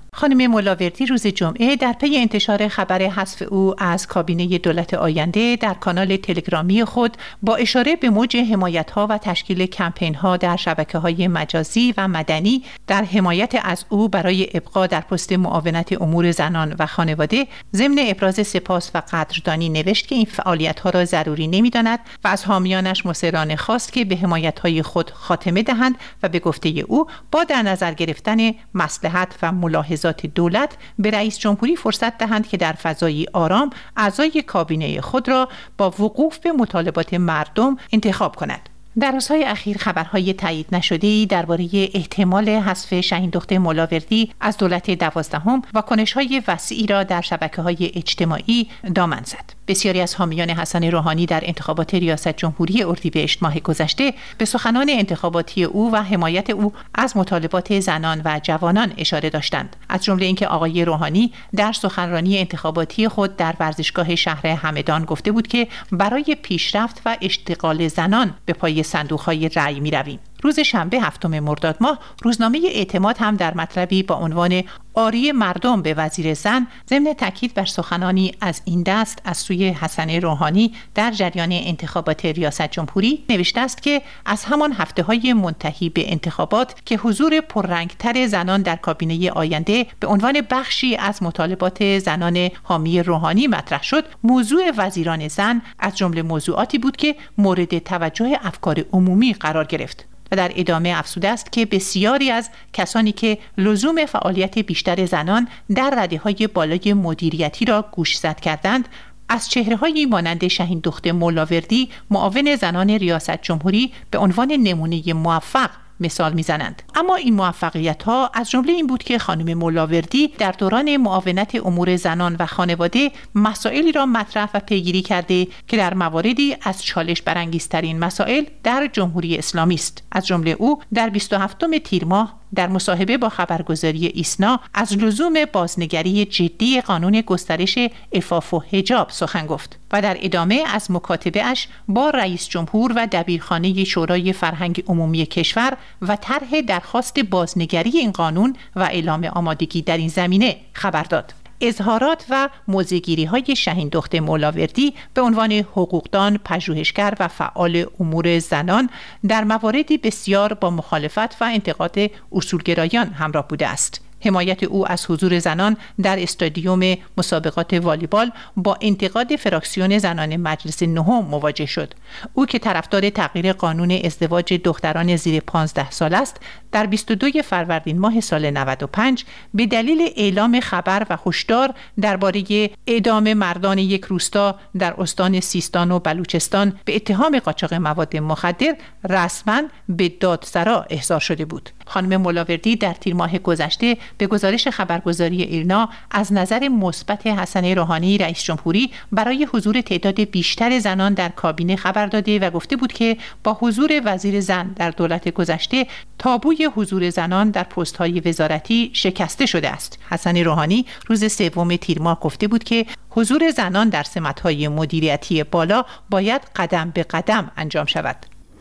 خانم ملاوردی روز جمعه در پی انتشار خبر حذف او از کابینه دولت آینده در کانال تلگرامی خود با اشاره به موج حمایت‌ها و تشکیل کمپین‌ها در شبکه‌های مجازی و مدنی در حمایت از او برای ابقا در پست معاونت امور زنان و خانواده ضمن ابراز سپاس و قدردانی نوشت که این فعالیت‌ها را ضروری نمی‌داند و از حامیانش مصرانه خواست که به حمایت‌های خود خاتمه دهند و به گفته او با در نظر گرفتن مصلحت و ملاحظات دولت به رئیس جمهوری فرصت دهند که در فضایی آرام اعضای کابینه خود را با وقوف به مطالبات مردم انتخاب کند. در روزهای اخیر خبرهای تایید نشده‌ای درباره احتمال حذف شهین دختر ملاوردی از دولت دوازدهم و کنش‌های وسیعی را در شبکه‌های اجتماعی دامن زد. بسیاری از حامیان حسن روحانی در انتخابات ریاست جمهوری اردیبهشت ماه گذشته به سخنان انتخاباتی او و حمایت او از مطالبات زنان و جوانان اشاره داشتند، از جمله اینکه آقای روحانی در سخنرانی انتخاباتی خود در ورزشگاه شهر همدان گفته بود که برای پیشرفت و اشتغال زنان به پای صندوق‌های رأی می‌رویم. روز شنبه هفتم مرداد ماه روزنامه اعتماد هم در مطلبی با عنوان آری مردم به وزیر زن ضمن تاکید بر سخنانی از این دست از سوی حسن روحانی در جریان انتخابات ریاست جمهوری نوشته است که از همان هفته‌های منتهی به انتخابات که حضور پررنگتر زنان در کابینه آینده به عنوان بخشی از مطالبات زنان حامی روحانی مطرح شد، موضوع وزیران زن از جمله موضوعاتی بود که مورد توجه افکار عمومی قرار گرفت. و در ادامه افزوده است که بسیاری از کسانی که لزوم فعالیت بیشتر زنان در رده‌های بالای مدیریتی را گوشزد کردند، از چهره‌هایی مانند شهین دختر ملاوردی معاون زنان ریاست جمهوری به عنوان نمونه موفق مثال میزنند. اما این موفقیت‌ها از جمله این بود که خانم ملاوردی در دوران معاونت امور زنان و خانواده مسائلی را مطرح و پیگیری کرده که در مواردی از چالش برانگیزترین مسائل در جمهوری اسلامی است. از جمله او در بیست و هفتم تیر ماه در مصاحبه با خبرگزاری ایسنا از لزوم بازنگری جدی قانون گسترش عفاف و حجاب سخن گفت و در ادامه از مکاتبه اش با رئیس جمهور و دبیرخانه شورای فرهنگ عمومی کشور و طرح درخواست بازنگری این قانون و اعلام آمادگی در این زمینه خبر داد. اظهارات و موضع‌گیری های شهین دختر ملاوردی به عنوان حقوقدان، پژوهشگر و فعال امور زنان در مواردی بسیار با مخالفت و انتقاد اصولگرایان همراه بوده است. حمایت او از حضور زنان در استادیوم مسابقات والیبال با انتقاد فراکسیون زنان مجلس نهم مواجه شد. او که طرفدار تغییر قانون ازدواج دختران زیر پانزده سال است، در بیست و دوم فروردین ماه سال نود و پنج به دلیل اعلام خبر و هشدار درباره اعدام مردان یک روستا در استان سیستان و بلوچستان به اتهام قاچاق مواد مخدر رسما به دادسرا احضار شده بود. خانم ملاوردی در تیر ماه گذشته به گزارش خبرگزاری ایرنا از نظر مثبت حسن روحانی رئیس جمهوری برای حضور تعداد بیشتر زنان در کابینه خبر داده و گفته بود که با حضور وزیر زن در دولت گذشته تابوی حضور زنان در پست‌های وزارتی شکسته شده است. حسن روحانی روز سوم تیر ماه گفته بود که حضور زنان در سمت‌های مدیریتی بالا باید قدم به قدم انجام شود.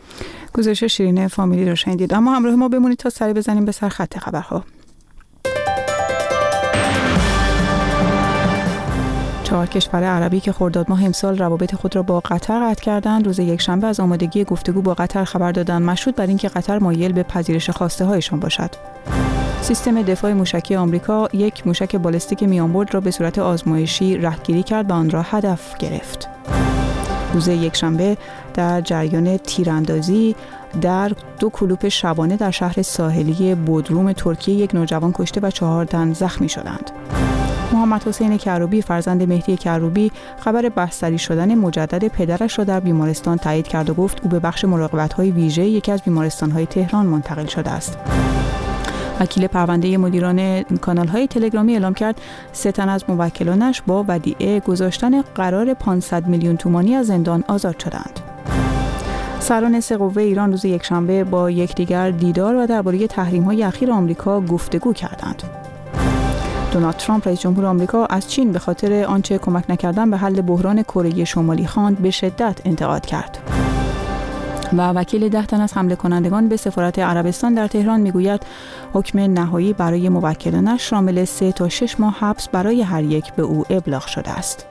گزارش شیرین فامیلی رو شنیدید، اما همراه ما بمونید تا سری بزنیم به سر خط خبرها. چهار کشور عربی که خرداد ماه امسال روابط خود را با قطر قطع کردند، روز یکشنبه از آمادگی گفتگو با قطر خبر دادند، مشروط بر اینکه قطر مایل به پذیرش خواسته هایشان باشد. سیستم دفاع موشکی آمریکا یک موشک بالستیک میانبرد را به صورت آزمایشی رهگیری کرد و آن را هدف گرفت. روز یکشنبه در جریان تیراندازی در دو کلوپ شبانه در شهر ساحلی بودروم ترکیه یک نوجوان کشته و چهار تن زخمی شدند. محمد حسین کروبی فرزند مهدی کروبی خبر بستری شدن مجدد پدرش را در بیمارستان تایید کرد و گفت او به بخش مراقبت‌های ویژه یکی از بیمارستان‌های تهران منتقل شده است. وکیل پرونده مدیران کانال‌های تلگرامی اعلام کرد سه تن از موکلانش با ودیعه گذاشتن قرار پانصد میلیون تومانی از زندان آزاد شدند. سران سه قوه ایران روز یکشنبه با یکدیگر دیدار و درباره تحریم‌های اخیر آمریکا گفتگو کردند. دونالد ترامپ رئیس جمهور آمریکا از چین به خاطر آنچه کمک نکردن به حل بحران کره شمالی خواند به شدت انتقاد کرد. و وکیل ده تن از حمله کنندگان به سفارت عربستان در تهران میگوید حکم نهایی برای موکلانش شامل سه تا شش ماه حبس برای هر یک به او ابلاغ شده است.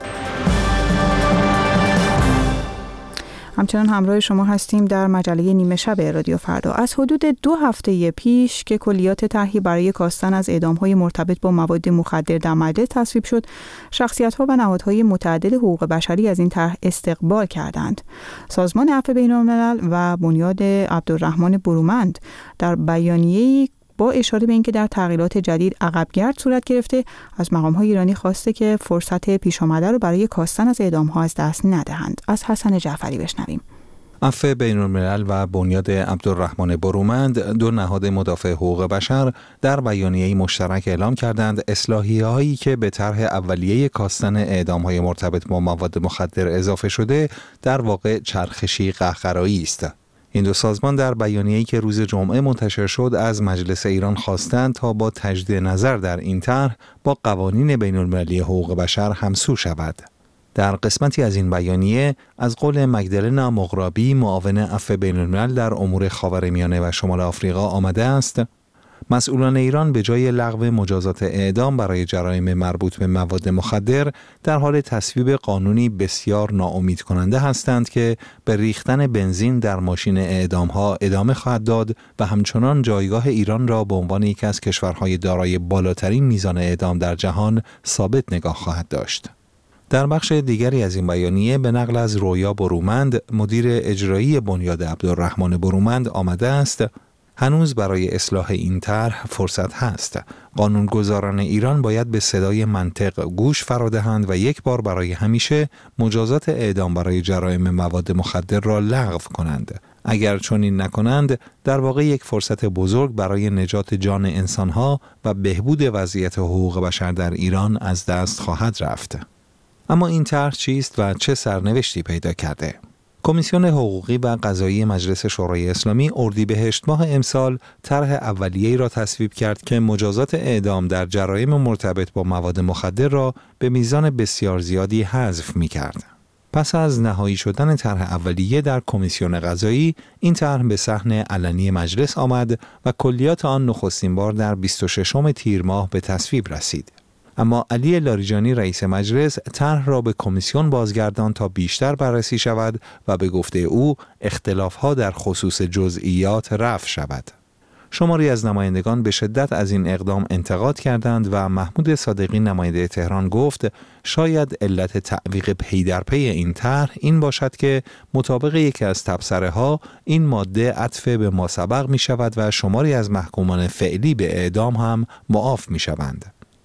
همچنان همراه شما هستیم در مجله نیمه شب رادیو فردا. از حدود دو هفته پیش که کلیات طرحی برای کاستن از اعدام‌های مرتبط با مواد مخدر در مجلس تصویب شد، شخصیت‌ها و نهادهای متعدد حقوق بشری از این طرح استقبال کردند. سازمان عفو بین‌الملل و بنیاد عبدالرحمن برومند در بیانیه‌ای با اشاره به اینکه در تغییرات جدید عقبگرد صورت گرفته، از مقام‌های ایرانی خواسته که فرصت پیش آمده رو برای کاستن از اعدام‌ها از دست ندهند. از حسن جعفری بشنویم. عفو بین‌الملل و بنیاد عبدالرحمن برومند، دو نهاد مدافع حقوق بشر، در بیانیه‌ای مشترک اعلام کردند اصلاحیه‌هایی که به طرح اولیه کاستن اعدام‌های مرتبط با مواد مخدر اضافه شده در واقع چرخشی قهقرایی است. این دو سازمان در بیانیه‌ای که روز جمعه منتشر شد از مجلس ایران خواستند تا با تجدید نظر در این طرح با قوانین بین‌المللی حقوق بشر همسو شود. در قسمتی از این بیانیه از قول مگدلنا مغرابی، معاون عفو بین‌الملل در امور خاورمیانه و شمال آفریقا آمده است: مسئولان ایران به جای لغو مجازات اعدام برای جرایم مربوط به مواد مخدر در حال تصویب قانونی بسیار ناامید کننده هستند که به ریختن بنزین در ماشین اعدام‌ها ادامه خواهد داد و همچنان جایگاه ایران را به عنوان یکی از کشورهای دارای بالاترین میزان اعدام در جهان ثابت نگاه خواهد داشت. در بخش دیگری از این بیانیه به نقل از رویا برومند، مدیر اجرایی بنیاد عبدالرحمن برومند آمده است: هنوز برای اصلاح این طرح فرصت هست. قانونگذاران ایران باید به صدای منطق گوش فرا دهند و یک بار برای همیشه مجازات اعدام برای جرایم مواد مخدر را لغو کنند. اگر چنین نکنند، در واقع یک فرصت بزرگ برای نجات جان انسانها و بهبود وضعیت حقوق بشر در ایران از دست خواهد رفت. اما این طرح چیست و چه سرنوشتی پیدا کرده؟ کمیسیون حقوقی و قضایی مجلس شورای اسلامی اردیبهشت ماه امسال طرح اولیه‌ای را تصویب کرد که مجازات اعدام در جرایم مرتبط با مواد مخدر را به میزان بسیار زیادی حذف می‌کرد. پس از نهایی شدن طرح اولیه در کمیسیون قضایی، این طرح به صحن علنی مجلس آمد و کلیات آن نخستین بار در بیست و ششم تیر ماه به تصویب رسید. اما علی لاریجانی رئیس مجلس طرح را به کمیسیون بازگرداند تا بیشتر بررسی شود و به گفته او اختلاف‌ها در خصوص جزئیات رفع شود. شماری از نمایندگان به شدت از این اقدام انتقاد کردند و محمود صادقی نماینده تهران گفت شاید علت تعویق پی در پی این طرح این باشد که مطابق یکی از تبصره‌ها این ماده عطف به ماسبق می شود و شماری از محکومان فعلی به اعدام هم معاف می شوند.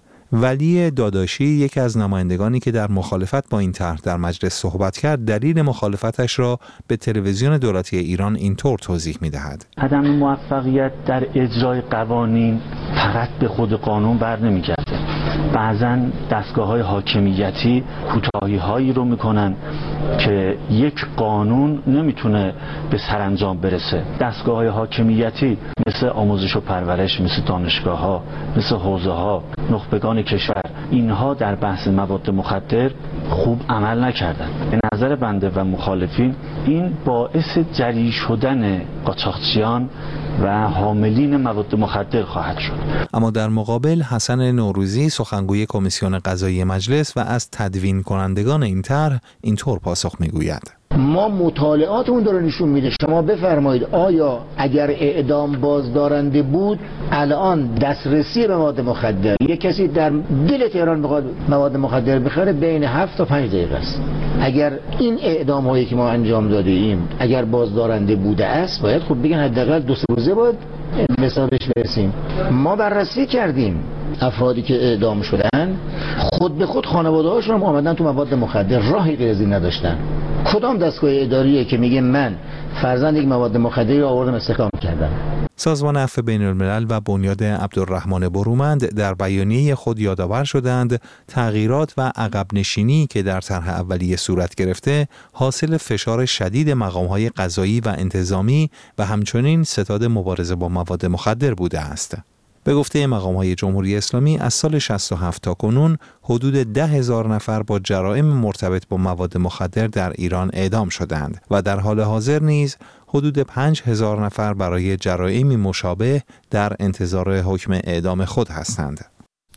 ولی داداشی، یکی از نمایندگانی که در مخالفت با این طرح در مجلس صحبت کرد، دلیل مخالفتش را به تلویزیون دولتی ایران اینطور توضیح می‌دهد: عدم موفقیت در اجرای قوانین فقط به خود قانون بر نمی‌گرده. بعضاً دستگاه‌های حاکمیتی کوتاهی‌هایی رو می‌کنن که یک قانون نمیتونه به سرانجام برسه. دستگاه‌های حاکمیتی مثل آموزش و پرورش، مثل دانشگاه‌ها، مثل حوزه‌ها، نخبگان کشور، اینها در بحث مواد مخدر خوب عمل نکردن. به نظر بنده و مخالفین این باعث جری شدن قاچاقچیان و حاملین مواد مخدر خواهد شد. اما در مقابل حسن نوروزی، سخنگوی کمیسیون قضایی مجلس و از تدوین کنندگان این طرح، اینطور پاسخ میگوید: ما مطالعاتمون داره نشون میده. شما بفرمایید آیا اگر اعدام بازدارنده بود الان دسترسی به مواد مخدر، یک کسی در دل تهران بخواد مواد مخدر بخره بین هفت تا پنج دقیقه است. اگر این اعدام هایی که ما انجام داده ایم اگر بازدارنده بوده است، باید خب بگن حداقل دو سه روزه باید به حسابش برسیم. ما بررسی کردیم افرادی که اعدام شدن خود به خود خانواده هاشون هم آمدن تو مواد مخدر، راهی غیر از این نداشتن. کدام دستگاه اداریه که میگه من فرزند یک مواد مخدری رو آوردم استحکام کردم؟ سازمان عفو بین‌الملل و بنیاد عبدالرحمن برومند در بیانیه خود یادآور شدند تغییرات و عقب نشینی که در طرح اولیه صورت گرفته حاصل فشار شدید مقام‌های قضایی و انتظامی و همچنین ستاد مبارزه با مواد مخدر بوده است. به گفته مقام‌های جمهوری اسلامی از سال شصت و هفت تا کنون حدود ده هزار نفر با جرائم مرتبط با مواد مخدر در ایران اعدام شدند و در حال حاضر نیز حدود پنج هزار نفر برای جرائمی مشابه در انتظار حکم اعدام خود هستند.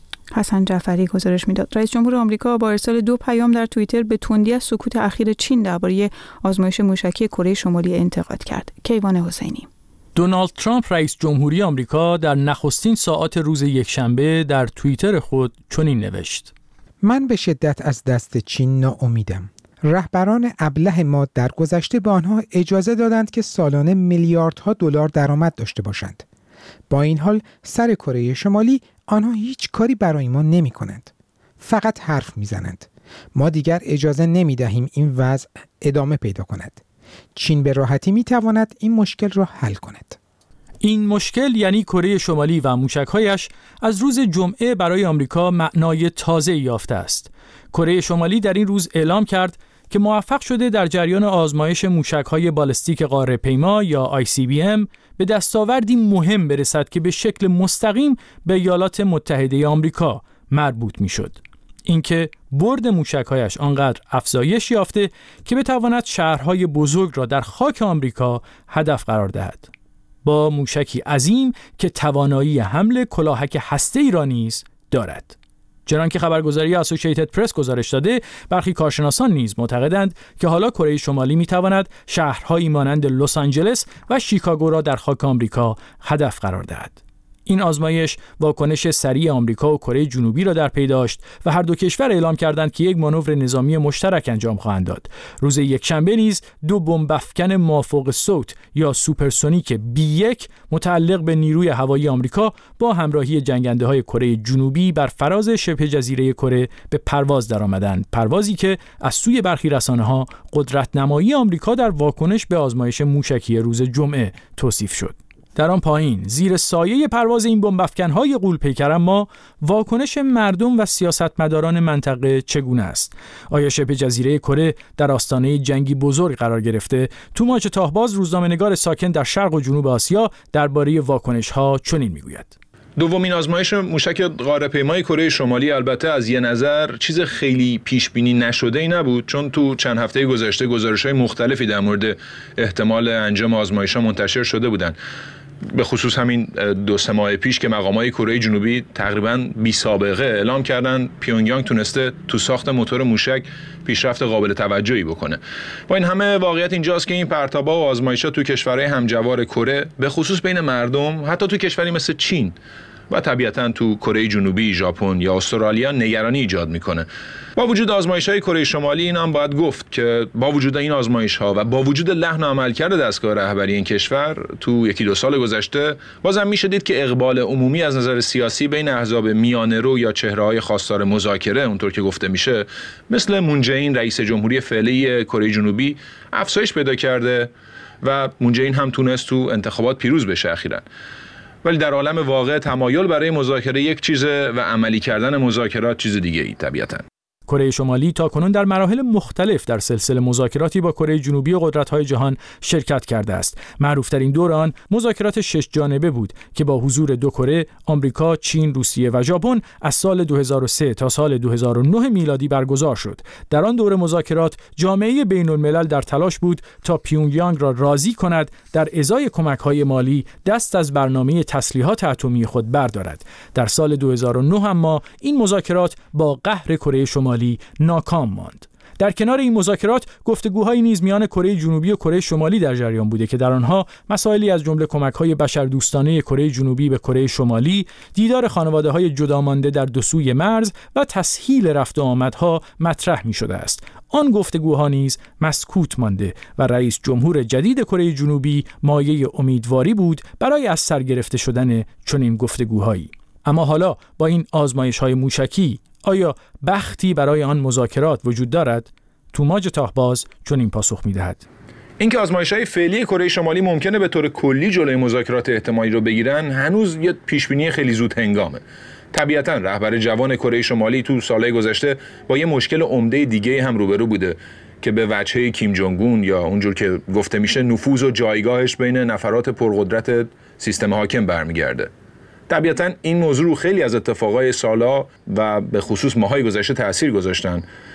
حسن جعفری گزارش میداد. رئیس جمهور آمریکا با ارسال دو پیام در توییتر به تندی از سکوت اخیر چین درباره آزمایش موشکی کره شمالی انتقاد کرد. کیوان حسینی. دونالد ترامپ رئیس جمهوری آمریکا در نخستین ساعات روز یکشنبه در توییتر خود چنین نوشت: من به شدت از دست چین ناامیدم. رهبران ابله ما در گذشته به آنها اجازه دادند که سالانه میلیاردها دلار درآمد داشته باشند. با این حال سر کره شمالی آنها هیچ کاری برای ما نمی کنند. فقط حرف می زنند. ما دیگر اجازه نمی دهیم این وضع ادامه پیدا کند. چین به راحتی می تواند این مشکل را حل کند. این مشکل یعنی کره شمالی و موشک‌هایش از روز جمعه برای آمریکا معنای تازه یافته است. کره شمالی در این روز اعلام کرد که موفق شده در جریان آزمایش موشک‌های بالستیک قاره‌پیما یا آی سی بی ام به دستاوردی مهم برسد که به شکل مستقیم به ایالات متحده آمریکا مربوط می‌شد. اینکه برد موشک‌هایش آنقدر افزایش یافته که بتواند شهرهای بزرگ را در خاک آمریکا هدف قرار دهد. با موشکی عظیم که توانایی حمل کلاهک هسته‌ای را نیز دارد. چنانکه خبرگزاری اسوسییتد پرس گزارش داده، برخی کارشناسان نیز معتقدند که حالا کره شمالی می‌تواند شهرهایی مانند لس آنجلس و شیکاگو را در خاک آمریکا هدف قرار دهد. این آزمایش واکنش سریع آمریکا و کره جنوبی را در پی داشت و هر دو کشور اعلام کردند که یک مانور نظامی مشترک انجام خواهند داد. روز یکشنبه نیز دو بمب افکن مافوق صوت یا سوپرسونیک بی یک متعلق به نیروی هوایی آمریکا با همراهی جنگنده‌های کره جنوبی بر فراز شبه جزیره کره به پرواز درآمدند. پروازی که از سوی برخی رسانه‌ها قدرت‌نمایی آمریکا در واکنش به آزمایش موشکی روز جمعه توصیف شد. در آن پایین زیر سایه پرواز این بمب افکن‌های غول‌پیکر ما واکنش مردم و سیاستمداران منطقه چگونه است؟ آیا شبه جزیره کره در آستانه جنگی بزرگ قرار گرفته؟ توماج تاهباز روزنامه‌نگار ساکن در شرق و جنوب آسیا درباره واکنش‌ها چنین میگوید: دومین آزمایش موشک قاره‌پیمای کره شمالی البته از یه نظر چیز خیلی پیش بینی نشده‌ای نبود، چون تو چند هفته گذشته گزارش‌های مختلفی در مورد احتمال انجام آزمایش‌ها منتشر شده بودند. به خصوص همین دو سه ماه پیش که مقامات کره جنوبی تقریباً بی سابقه اعلام کردن پیونگیانگ تونسته تو ساخت موتور موشک پیشرفت قابل توجهی بکنه. با این همه واقعیت اینجاست که این پرتاب‌ها و آزمایش‌ها تو کشورهای همجوار کره به خصوص بین مردم، حتی تو کشوری مثل چین و طبیعتاً تو کره جنوبی، ژاپن یا استرالیا نگرانی ایجاد میکنه. با وجود آزمایش‌های کره شمالی این هم باید گفت که با وجود این آزمایش‌ها و با وجود لحن عملکرد دستگاه رهبری این کشور تو یکی دو سال گذشته بازم میشه دید که اقبال عمومی از نظر سیاسی بین احزاب میانه‌رو یا چهره‌های خواستار مذاکره اونطور که گفته میشه مثل مون جه این رئیس جمهوری فعلی کره جنوبی افزایش پیدا کرده و مون جه این هم تونست تو انتخابات پیروز بشه اخیراً. ولی در عالم واقع تمایل برای مذاکره یک چیزه و عملی کردن مذاکرات چیز دیگه ای طبیعتاً. کره شمالی تاکنون در مراحل مختلف در سلسله مذاکراتی با کره جنوبی و قدرت‌های جهان شرکت کرده است. معروف‌ترین دور آن مذاکرات شش جانبه بود که با حضور دو کره، آمریکا، چین، روسیه و ژاپن از سال دو هزار و سه تا سال دو هزار و نه میلادی برگزار شد. در آن دور مذاکرات جامعه بین‌الملل در تلاش بود تا پیونگیانگ را راضی کند در ازای کمک‌های مالی دست از برنامه تسلیحات اتمی خود بردارد. در سال دو هزار و نه اما این مذاکرات با قهر کره شمالی ناکام ماند. در کنار این مذاکرات گفتگوهایی نیز میان کره جنوبی و کره شمالی در جریان بوده که در آنها مسائلی از جمله کمک‌های بشردوستانه کره جنوبی به کره شمالی، دیدار خانواده‌های جدا مانده در دو سوی مرز و تسهیل رفت و آمدها مطرح می‌شده است. آن گفتگوها نیز مسکوت مانده و رئیس جمهور جدید کره جنوبی مایه امیدواری بود برای از سر گرفته شدن چنین گفتگوهایی. اما حالا با این آزمایش‌های موشکی آیا بختی برای آن مذاکرات وجود دارد؟ توماج تاهباز چون این پاسخ می‌دهد: اینکه آزمایش‌های فعلی کره شمالی ممکنه به طور کلی جلوی مذاکرات احتمالی رو بگیرن هنوز یه پیشبینی خیلی زود هنگامه. طبیعتاً رهبر جوان کره شمالی تو سالهای گذشته با یه مشکل عمده دیگه هم روبرو بوده که به وجهه کیم جونگ اون یا اونجور که گفته میشه نفوذ و جایگاهش بین نفرات پرقدرت سیستم حاکم برمیگرده. طبیعتاً این موضوع خیلی از اتفاقای سالا و به خصوص ماهای گذشته تأثیر گذاشتن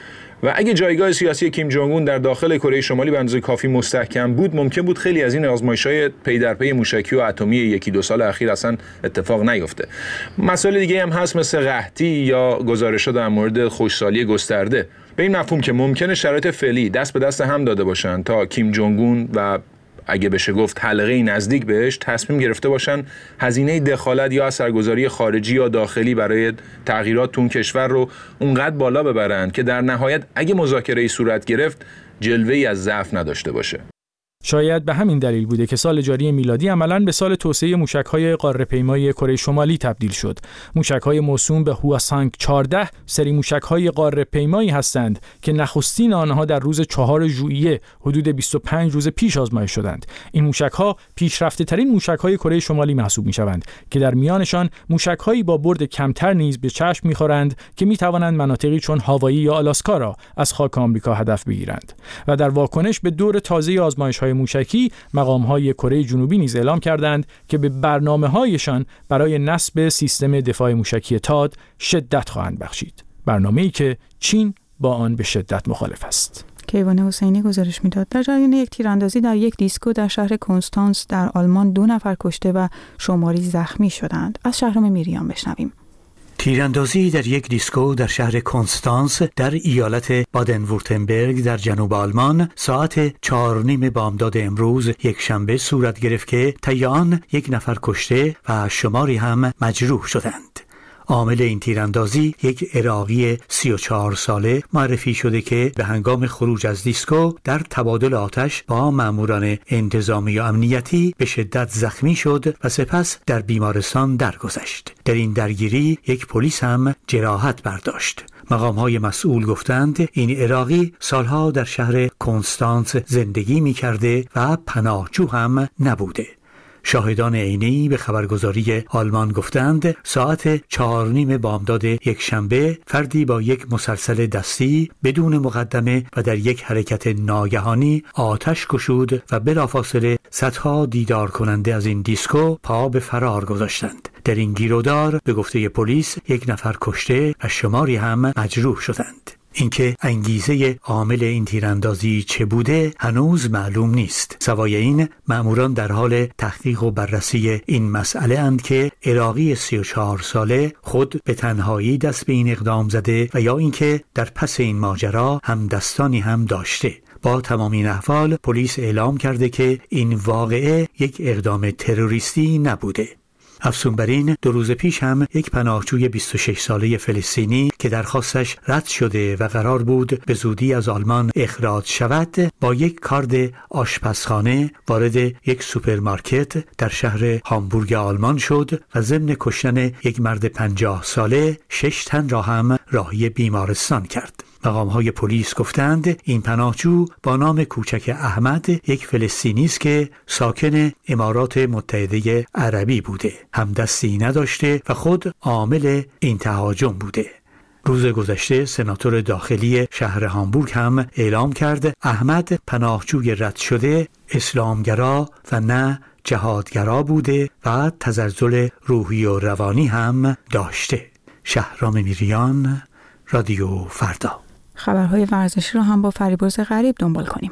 و اگه جایگاه سیاسی کیم جونگ اون در داخل کره شمالی به اندازه کافی مستحکم بود، ممکن بود خیلی از این آزمایش‌های پی در پی موشکی و اتمی یکی دو سال اخیر اصلا اتفاق نیفته. مسائل دیگه هم هست مثل قحطی یا گزارش‌ها در مورد خشکسالی گسترده، به این مفهوم که ممکنه شرایط فعلی دست به دست هم داده باشن تا کیم جونگ اون و اگه بشه گفت حلقه نزدیک بهش تصمیم گرفته باشن هزینه دخالت یا اثرگذاری خارجی یا داخلی برای تغییرات تو اون کشور رو اونقدر بالا ببرن که در نهایت اگه مذاکره‌ای صورت گرفت جلوه‌ای از ضعف نداشته باشه. شاید به همین دلیل بوده که سال جاری میلادی عملاً به سال توسعه موشک‌های قاره‌پیمایی کره شمالی تبدیل شد. موشک‌های موسوم به هواسانگ چهارده سری موشک‌های قاره‌پیمایی هستند که نخستین آنها در روز چهارم ژوئیه حدود بیست و پنج روز پیش آزمایش شدند. این موشک‌ها پیشرفته‌ترین موشک‌های کره شمالی محسوب می‌شوند که در میانشان موشک‌هایی با برد کمتر نیز به چشم می‌خورند که می‌توانند مناطقی چون هاوایی یا آلاسکا را از خاک آمریکا هدف بگیرند. و در واکنش به دور تازه آزمایش‌های موشکی، مقام‌های کره جنوبی نیز اعلام کردند که به برنامه‌هایشان برای نصب سیستم دفاع موشکی تاد شدت خواهند بخشید. برنامه‌ای که چین با آن به شدت مخالف است. کیوان حسینی گزارش میداد. در جریان یک تیراندازی در یک دیسکو در شهر کنستانس در آلمان دو نفر کشته و شماری زخمی شدند. از شهرام میریان بشنویم. تیراندازی در یک دیسکو در شهر کنستانس در ایالت بادن وورتنبرگ در جنوب آلمان ساعت چهار و نیم بامداد امروز یک شنبه صورت گرفت که طی آن یک نفر کشته و شماری هم مجروح شدند. عامل این تیراندازی یک عراقی سی و چهار ساله معرفی شده که به هنگام خروج از دیسکو در تبادل آتش با ماموران انتظامی و امنیتی به شدت زخمی شد و سپس در بیمارستان درگذشت. در این درگیری یک پلیس هم جراحت برداشت. مقام‌های مسئول گفتند این عراقی سالها در شهر کنستانس زندگی می‌کرده و پناهجو هم نبوده. شاهدان عینی به خبرگزاری آلمان گفتند ساعت چهار نیم بامداد یک شنبه فردی با یک مسلسل دستی بدون مقدمه و در یک حرکت ناگهانی آتش گشود و بلافاصله صدها دیدار کننده از این دیسکو پا به فرار گذاشتند. در این گیرودار به گفته پلیس یک نفر کشته و شماری هم مجروح شدند. اینکه انگیزه عامل این تیراندازی چه بوده هنوز معلوم نیست. سوای این مأموران در حال تحقیق و بررسی این مسئله اند که عراقی سی و چهار ساله خود به تنهایی دست به این اقدام زده و یا اینکه در پس این ماجرا هم دستانی هم داشته. با تمام این احوال پلیس اعلام کرده که این واقعه یک اقدام تروریستی نبوده. افزون بر این دو روز پیش هم یک پناهجوی بیست و شش ساله فلسطینی که درخواستش رد شده و قرار بود به زودی از آلمان اخراج شود با یک کارد آشپزخانه وارد یک سوپرمارکت در شهر هامبورگ آلمان شد و ضمن کشتن یک مرد پنجاه ساله شش تن را هم راهی بیمارستان کرد. مقام‌های پلیس گفتند این پناهجو با نام کوچک احمد یک فلسطینی است که ساکن امارات متحده عربی بوده. همدستی نداشته و خود عامل این تهاجم بوده. روز گذشته سناتور داخلی شهر هامبورگ هم اعلام کرد احمد پناهجوی رد شده اسلامگرا و نه جهادگرا بوده و تزلزل روحی و روانی هم داشته. شهرام میریان، رادیو فردا. خبرهای ورزشی را هم با فریبرز غریب دنبال کنیم.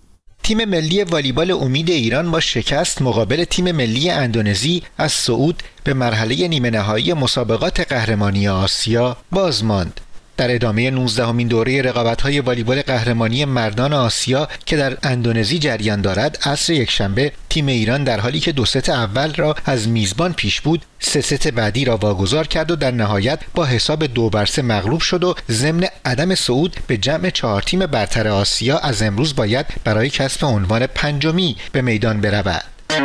تیم ملی والیبال امید ایران با شکست مقابل تیم ملی اندونزی از صعود به مرحله نیمه نهایی مسابقات قهرمانی آسیا باز ماند. در ادامه نوزدهمین دوره رقابت‌های والیبال قهرمانی مردان آسیا که در اندونزی جریان دارد، عصر یکشنبه تیم ایران در حالی که دو ست اول را از میزبان پیش بود، سه ست بعدی را واگذار کرد و در نهایت با حساب دو بر سه مغلوب شد و ضمن عدم صعود به جمع چهار تیم برتر آسیا از امروز باید برای کسب عنوان پنجمی به میدان برود.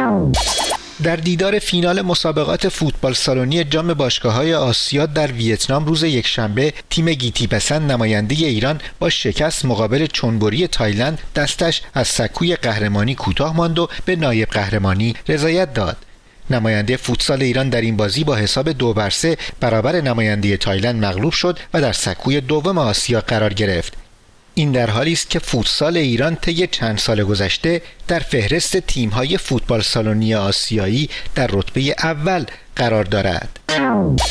در دیدار فینال مسابقات فوتبال سالونی جام باشگاه‌های آسیا در ویتنام روز یکشنبه تیم گیتی پسند نماینده ایران با شکست مقابل چونبوری تایلند دستش از سکوی قهرمانی کوتاه ماند و به نایب قهرمانی رضایت داد. نماینده فوتسال ایران در این بازی با حساب دو بر سه برابر نماینده تایلند مغلوب شد و در سکوی دوم آسیا قرار گرفت. این در حالی است که فوتسال ایران طی چند سال گذشته در فهرست تیم‌های فوتبال سالونی آسیایی در رتبه اول قرار دارد.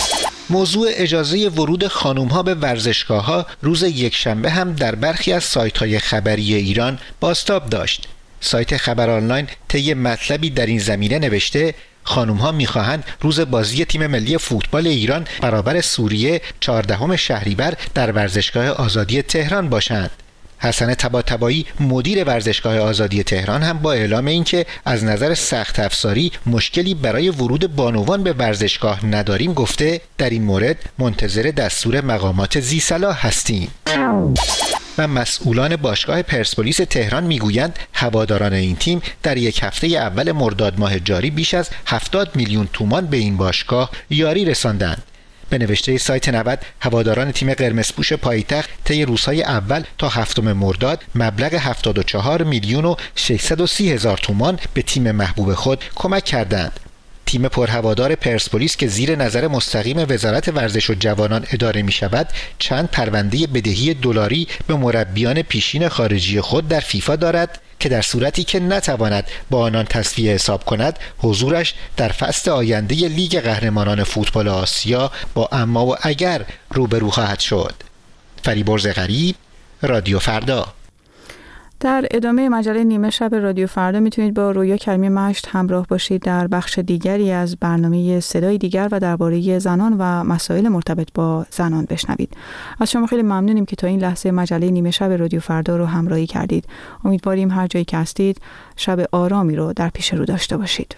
موضوع اجازه ورود خانم‌ها به ورزشگاه‌ها روز یکشنبه هم در برخی از سایت‌های خبری ایران بازتاب داشت. سایت خبر آنلاین طی مطلبی در این زمینه نوشته خانم‌ها می‌خواهند روز بازی تیم ملی فوتبال ایران برابر سوریه چهاردهم شهریور در ورزشگاه آزادی تهران باشند. حسن طباطبایی مدیر ورزشگاه آزادی تهران هم با اعلام اینکه از نظر سخت افزاری مشکلی برای ورود بانوان به ورزشگاه نداریم گفته در این مورد منتظر دستور مقامات ذی‌صلاح هستیم. و مسئولان باشگاه پرسپولیس تهران میگویند هواداران این تیم در یک هفته اول مرداد ماه جاری بیش از هفتاد میلیون تومان به این باشگاه یاری رساندند. به نوشته سایت نود، هواداران تیم قرمزپوش پایتخت طی روزهای اول تا هفتم مرداد مبلغ هفتاد و چهار میلیون و ششصد و سی هزار تومان به تیم محبوب خود کمک کردند. تیم پرهوادار پرسپولیس که زیر نظر مستقیم وزارت ورزش و جوانان اداره می شود چند پرونده بدهی دلاری به مربیان پیشین خارجی خود در فیفا دارد که در صورتی که نتواند با آنان تصفیه حساب کند حضورش در فصل آینده لیگ قهرمانان فوتبال آسیا با اما و اگر روبرو خواهد شد. فریبرز غریب، رادیو فردا. در ادامه مجله نیمه شب رادیو فردا میتونید با رویا کریمی مشت همراه باشید در بخش دیگری از برنامه صدای دیگر و درباره زنان و مسائل مرتبط با زنان بشنوید. از شما خیلی ممنونیم که تا این لحظه مجله نیمه شب رادیو فردا رو همراهی کردید. امیدواریم هر جایی که هستید شب آرامی رو در پیش رو داشته باشید.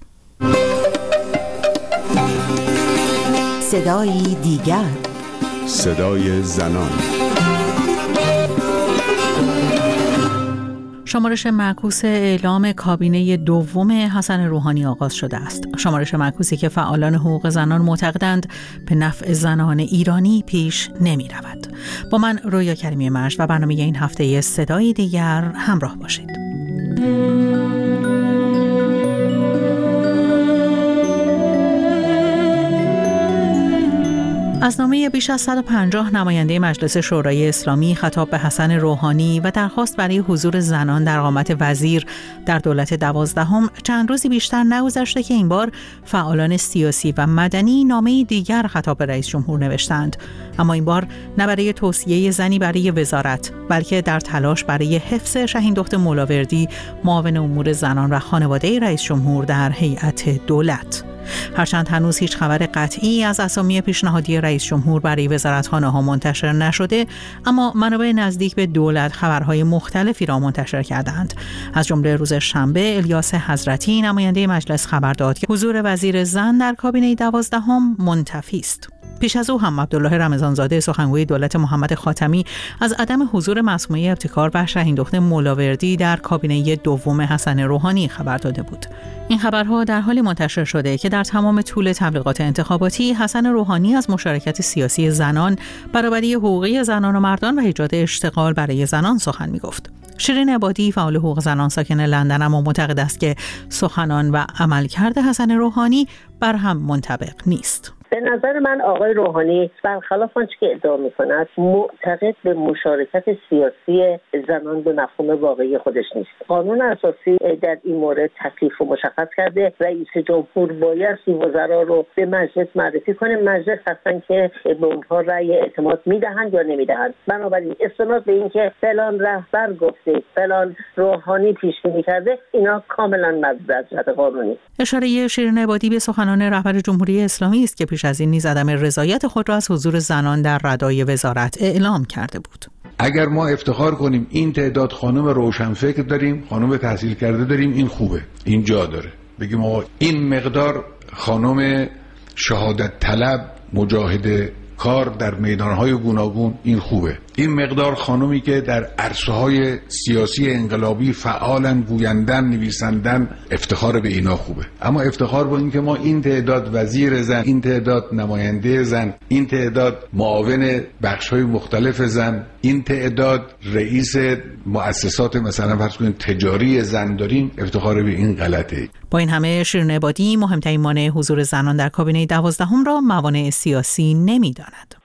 صدای دیگر، صدای زنان. شمارش معکوس اعلام کابینه دوم حسن روحانی آغاز شده است. شمارش معکوسی که فعالان حقوق زنان معتقدند به نفع زنان ایرانی پیش نمی رود. با من رویا کریمی مشت و برنامه این هفته صدای دیگر همراه باشید. از نامه بیش از صد و پنجاه نماینده مجلس شورای اسلامی خطاب به حسن روحانی و درخواست برای حضور زنان در قامت وزیر در دولت دوازدهم چند روزی بیشتر نگذشته که این بار فعالان سیاسی و مدنی نامه دیگر خطاب به رئیس جمهور نوشتند، اما این بار نه برای توصیه زنی برای وزارت بلکه در تلاش برای حفظ شهین دخت مولاوردی معاون امور زنان و خانواده رئیس جمهور در هیئت دولت. هرچند هنوز هیچ خبر قطعی از اسامی پیشنهادی رئیس جمهور برای وزارتخانه‌ها منتشر نشده، اما منابع نزدیک به دولت خبرهای مختلفی را منتشر کردند. از جمله روز شنبه الیاس حضرتی نماینده مجلس خبر داد که حضور وزیر زن در کابینه دوازدهم منتفی است. پیش از او هم عبدالله رمضانزاده سخنگوی دولت محمد خاتمی از عدم حضور مسموعه ابتکار و شهین دخت مولاوردی در کابینه دوم حسن روحانی خبر داده بود. این خبرها در حالی منتشر شده که در تمام طول تبلیغات انتخاباتی حسن روحانی از مشارکت سیاسی زنان، برابری حقوقی زنان و مردان و ایجاد اشتغال برای زنان سخن می‌گفت. شیرین عبادی فعال حقوق زنان ساکن لندن اما معتقد است که سخنان و عملکرد حسن روحانی بر هم منطبق نیست. به نظر من آقای روحانی برخلاف آنچه که ادعا می‌کند معتقد به مشارکت سیاسی زنان به مفهوم واقعی خودش نیست. قانون اساسی در این مورد تکلیف و مشخص کرده. رئیس جمهور باید وزرا رو به مجلس معرفی کنه. مجلس هستن که به اونها رأی اعتماد میدهند یا نمیدهند. بنابراین استناد به اینکه فلان رهبر گفته فلان روحانی پیش بینی کرده، اینا کاملا مورد از جهت قانونی. اشاره شیرین عبادی به سخنان رهبر جمهوری اسلامی است که پیش از این نیز عدم رضایت خود را از حضور زنان در ردای وزارت اعلام کرده بود. اگر ما افتخار کنیم این تعداد خانم روشنفکر داریم، خانم تحصیل کرده داریم، این خوبه، این جا داره. بگیم آقا این مقدار خانم شهادت طلب، مجاهد کار در میدانهای گوناگون، این خوبه. این مقدار خانومی که در عرصه‌های سیاسی انقلابی فعالن، گویندن، نویسندن، افتخار به اینا خوبه. اما افتخار با این که ما این تعداد وزیر زن، این تعداد نماینده زن، این تعداد معاون بخش‌های مختلف زن، این تعداد رئیس مؤسسات مثلا فرض کنید تجاری زن داریم، افتخار به این غلطه. با این همه شیرین عبادی مهمترین مانع حضور زنان در کابینه دوازدهم را موانع سیاسی نمی‌داند.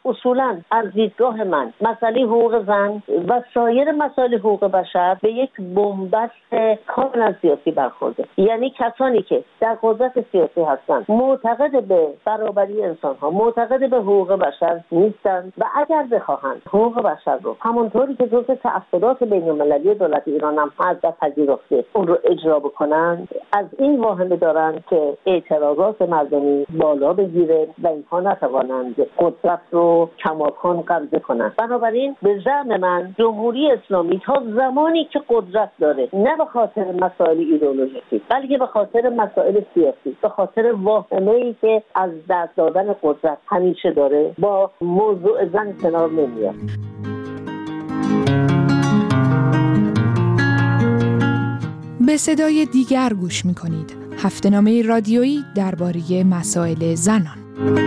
اصولا از دیدگاه من مسئله حقوق زن و سایر مسائل حقوق بشر به یک بنبست کاملا سیاسی برخورده. یعنی کسانی که در قدرت سیاسی هستند معتقد به برابری انسان ها، معتقد به حقوق بشر نیستند و اگر بخواهند حقوق بشر رو همونطوری که جزء تعهدات بین المللی دولت ایران هم هست و پذیرفته اون رو اجرا بکنند، از این واهمه دارند که اعتراضات مردمی بالا بگیره و اینها نتوانند قدرت رو کماکان قبضه کنند. بنابراین به زعم من جمهوری اسلامی تا زمانی که قدرت داره، نه به خاطر مسائل ایدئولوژیکی بلکه به خاطر مسائل سیاسی، به خاطر واهمه‌ای که از دست دادن قدرت همیشه داره، با موضوع زن کنار نمیاد. به صدای دیگر گوش می‌کنید. هفته‌نامه رادیویی درباره مسائل زنان.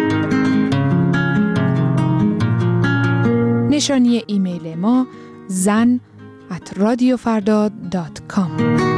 نشانی ایمیل ما زن ات رادیو فردا دات کام.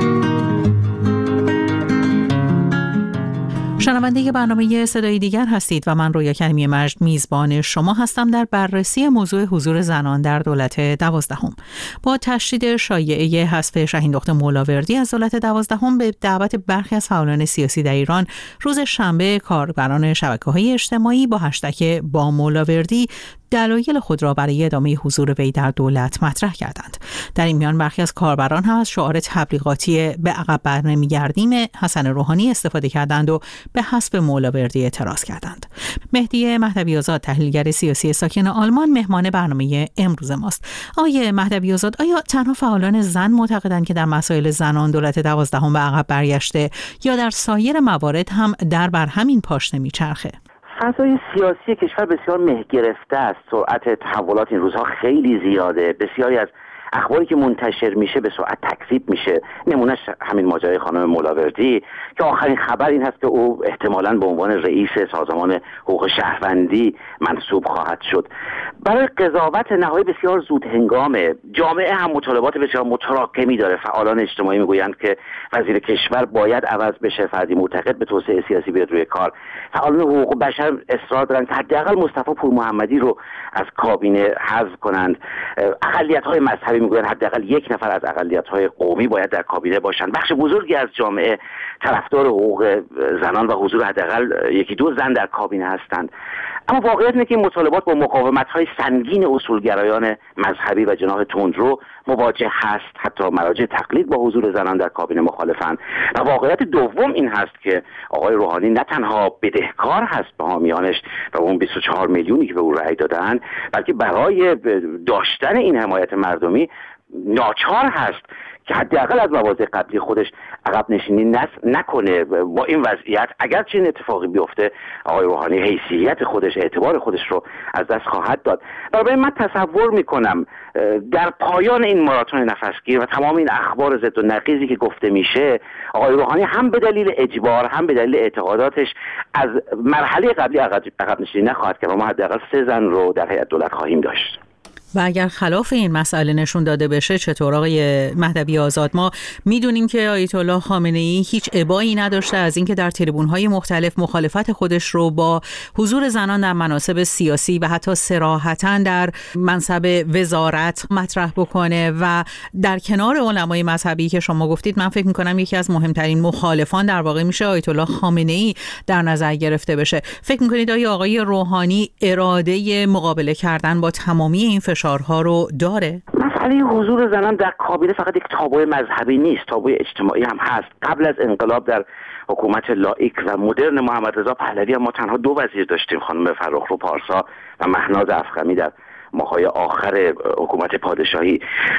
شنونده برنامه صدای دیگر هستید و من رویا کریمی مجد میزبان شما هستم در بررسی موضوع حضور زنان در دولت دوازدهم. با تشدید شایعه حذف شاهین دختر مولاوردی از دولت دوازدهم به دعوت برخی از فعالان سیاسی در ایران، روز شنبه کاربران شبکه‌های اجتماعی با هشتگ با مولاوردی دلایل خود را برای ادامه حضور وی در دولت مطرح کردند. در این میان برخی از کاربران هم از شعار تبلیغاتی به عقب برنمیگردیم حسن روحانی استفاده کردند و به حذف مولاوردی اعتراض کردند. مهدی مهدوی آزاد، تحلیلگر سیاسی ساکن آلمان، مهمان برنامه امروز ماست. آقای مهدوی آزاد، آیا تنها فعالان زن معتقدند که در مسائل زنان دولت دوازدهم به عقب برگشته یا در سایر موارد هم در بر همین پاشنه میچرخه؟ فضای سیاسی کشور بسیار مه گرفته است. سرعت تحولات این روزها خیلی زیاده. بسیاری از اخباری که منتشر میشه به سرعت تکذیب میشه. نمونهش همین ماجرای خانم مولاوردی که آخرین خبر این هست که او احتمالاً به عنوان رئیس سازمان حقوق شهروندی منصوب خواهد شد. برای قضاوت نهایی بسیار زود هنگامه. جامعه هم مطالبات بسیار متراکمی داره. فعالان اجتماعی میگویند که وزیر کشور باید عوض بشه، فردی معتقد به توسعه سیاسی بیاد روی کار. فعالان حقوق بشر اصرار دارن که حداقل مصطفی پور محمدی رو از کابینه حذف کنند. اقلیت‌های مذهبی میگویند حداقل یک نفر از اقلیت‌های قومی باید در کابینه باشند. بخش بزرگی از جامعه طرفدار حقوق زنان و حضور حداقل یکی دو زن در کابینه هستند. اما واقعیت اینه که این مطالبات با مقاومت‌های سنگین اصولگرایان مذهبی و جناح تندرو مواجه هست. حتی مراجع تقلید با حضور زنان در کابینه مخالفند. و واقعیت دوم این هست که آقای روحانی نه تنها بدهکار هست به حامیانش و اون بیست و چهار میلیونی که به او رأی دادن، بلکه برای داشتن این حمایت مردمی ناچار هست که حداقل از مواضع قبلی خودش عقب نشینی نکنه. با این وضعیت اگر چنین اتفاقی بیفته آقای روحانی حیثیت خودش، اعتبار خودش رو از دست خواهد داد. برای من تصور میکنم در پایان این ماراتون نفسگیر و تمام این اخبار ضد و نقیضی که گفته میشه، آقای روحانی هم به دلیل اجبار هم به دلیل اعتقاداتش از مرحله قبلی عقب نشینی نخواهد کرد و ما حداقل سه زن رو در هیئت دولت خواهیم داشت. و اگر خلاف این مسئله نشون داده بشه چطور آقای مهدوی آزاد؟ ما میدونیم که آیت الله خامنه ای هیچ ابایی نداشته از اینکه در تریبون‌های مختلف مخالفت خودش رو با حضور زنان در مناصب سیاسی و حتی صراحتاً در منصب وزارت مطرح بکنه و در کنار علمای مذهبی که شما گفتید، من فکر می‌کنم یکی از مهمترین مخالفان در واقع میشه آیت الله خامنه ای در نظر گرفته بشه. فکر می‌کنید آیا آقای روحانی اراده مقابله کردن با تمامی این فشارها رو داره؟ مسئله حضور زنان در کابینه فقط یک تابو مذهبی نیست، تابو اجتماعی هم هست. قبل از انقلاب در حکومت لائیک و مدرن محمد رضا پهلوی ما تنها دو وزیر داشتیم، خانم فرخرو پارسا و مهناز افخمی در ماهای آخر حکومت پادشاهی.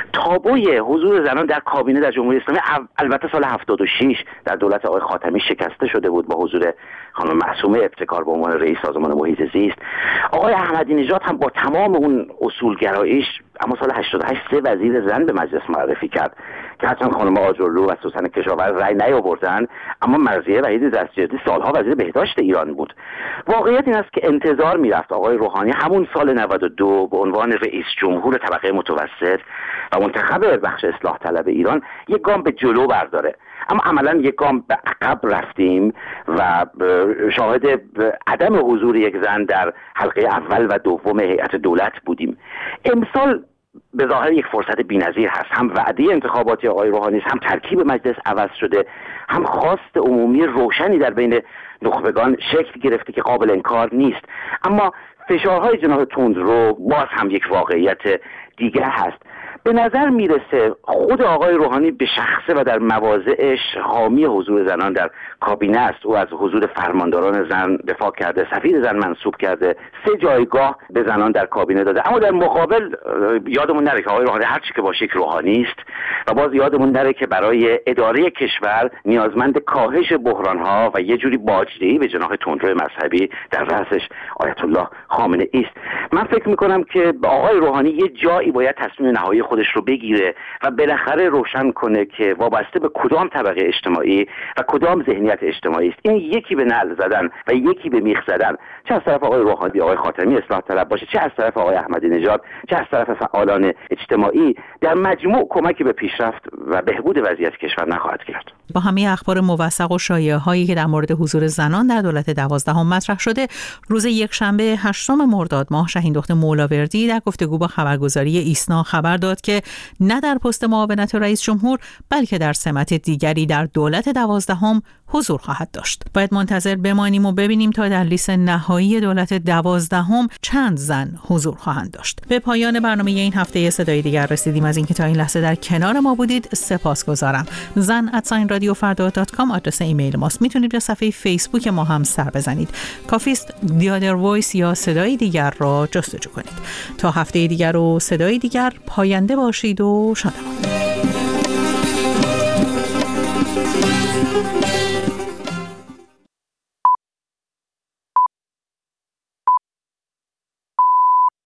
تابوی حضور زنان در کابینه در جمهوری اسلامی البته سال هفتاد و شش در دولت آقای خاتمی شکسته شده بود با حضور خانم معصومه ابتکار به عنوان رئیس سازمان محیط زیست. آقای احمدی نژاد هم با تمام اون اصولگراییش اما سال هشتاد و هشت سه وزیر زن به مجلس معرفی کرد که حتی خانم آجرلو و سوسن کشاورز رأی نیاوردن، اما مرضیه وحید دستجردی سالها وزیر بهداشت ایران بود. واقعیت این است که انتظار میرفت آقای روحانی همون سال نود و دو به عنوان رئیس جمهور طبقه متوسط و منتخب بخش اصلاح طلب ایران یک گام به جلو برداره، اما عملا یک گام به عقب رفتیم و شاهد عدم حضور یک زن در حلقه اول و دوم هیئت دولت بودیم. امسال به ظاهر یک فرصت بی‌نظیر هست، هم وعده انتخاباتی آقای روحانی است، هم ترکیب مجلس عوض شده، هم خواست عمومی روشنی در بین نخبگان شکل گرفته که قابل انکار نیست. اما فشارهای جناح تندرو باز هم یک واقعیت دیگر هست. به نظر میرسه خود آقای روحانی به شخصه و در مواضعش حامی حضور زنان در کابینه است. او از حضور فرمانداران زن دفاع کرده، سفیر زن منصوب کرده، سه جایگاه به زنان در کابینه داده. اما در مقابل یادمون نره که آقای روحانی هرچی که باشه یک روحانی است و باز یادمون نره که برای اداره کشور نیازمند کاهش بحران‌ها و یه جوری باجدهی به جناح تندرو مذهبی در رأسش آیت الله خامنه ای است. من فکر می‌کنم که آقای روحانی یه جایی باید تصمیم نهایی خودش رو بگیره و بالاخره روشن کنه که وابسته به کدام طبقه اجتماعی و کدام ذهنیت اجتماعی است. این یکی به نعل زدن و یکی به میخ زدن، چه از طرف آقای روحانی، آقای خاتمی اصلاح طلب باشه، چه از طرف آقای احمدی نژاد، چه از طرف فعالان اجتماعی، در مجموع کمکی به پیشرفت و بهبود وضعیت کشور نخواهد کرد. با همه اخبار موثق و شایعه هایی که در مورد حضور زنان در دولت دوازدهم مطرح شده، روز یکشنبه هشتم مرداد ماه شهین دخت مولاوردی در گفتگو با خبرگزاری ایسنا خبر داد که نه در پست معاونت رئیس جمهور بلکه در سمت دیگری در دولت دوازدهم حضور خواهد داشت. باید منتظر بمانیم و ببینیم تا در لیست نهایی دولت دوازدهم چند زن حضور خواهند داشت. به پایان برنامه این هفته صدای دیگر رسیدیم. از اینکه تا این لحظه در کنار ما بودید سپاسگزارم. زن ات رادیو فردا دات کام آدرس ایمیل ماست. میتونید به صفحه فیسبوک ما هم سر بزنید. کافیست دیادر وایس یا صدای دیگر را جستجو کنید. تا هفته دیگر و صدای دیگر، پاینده باشید و شادمان.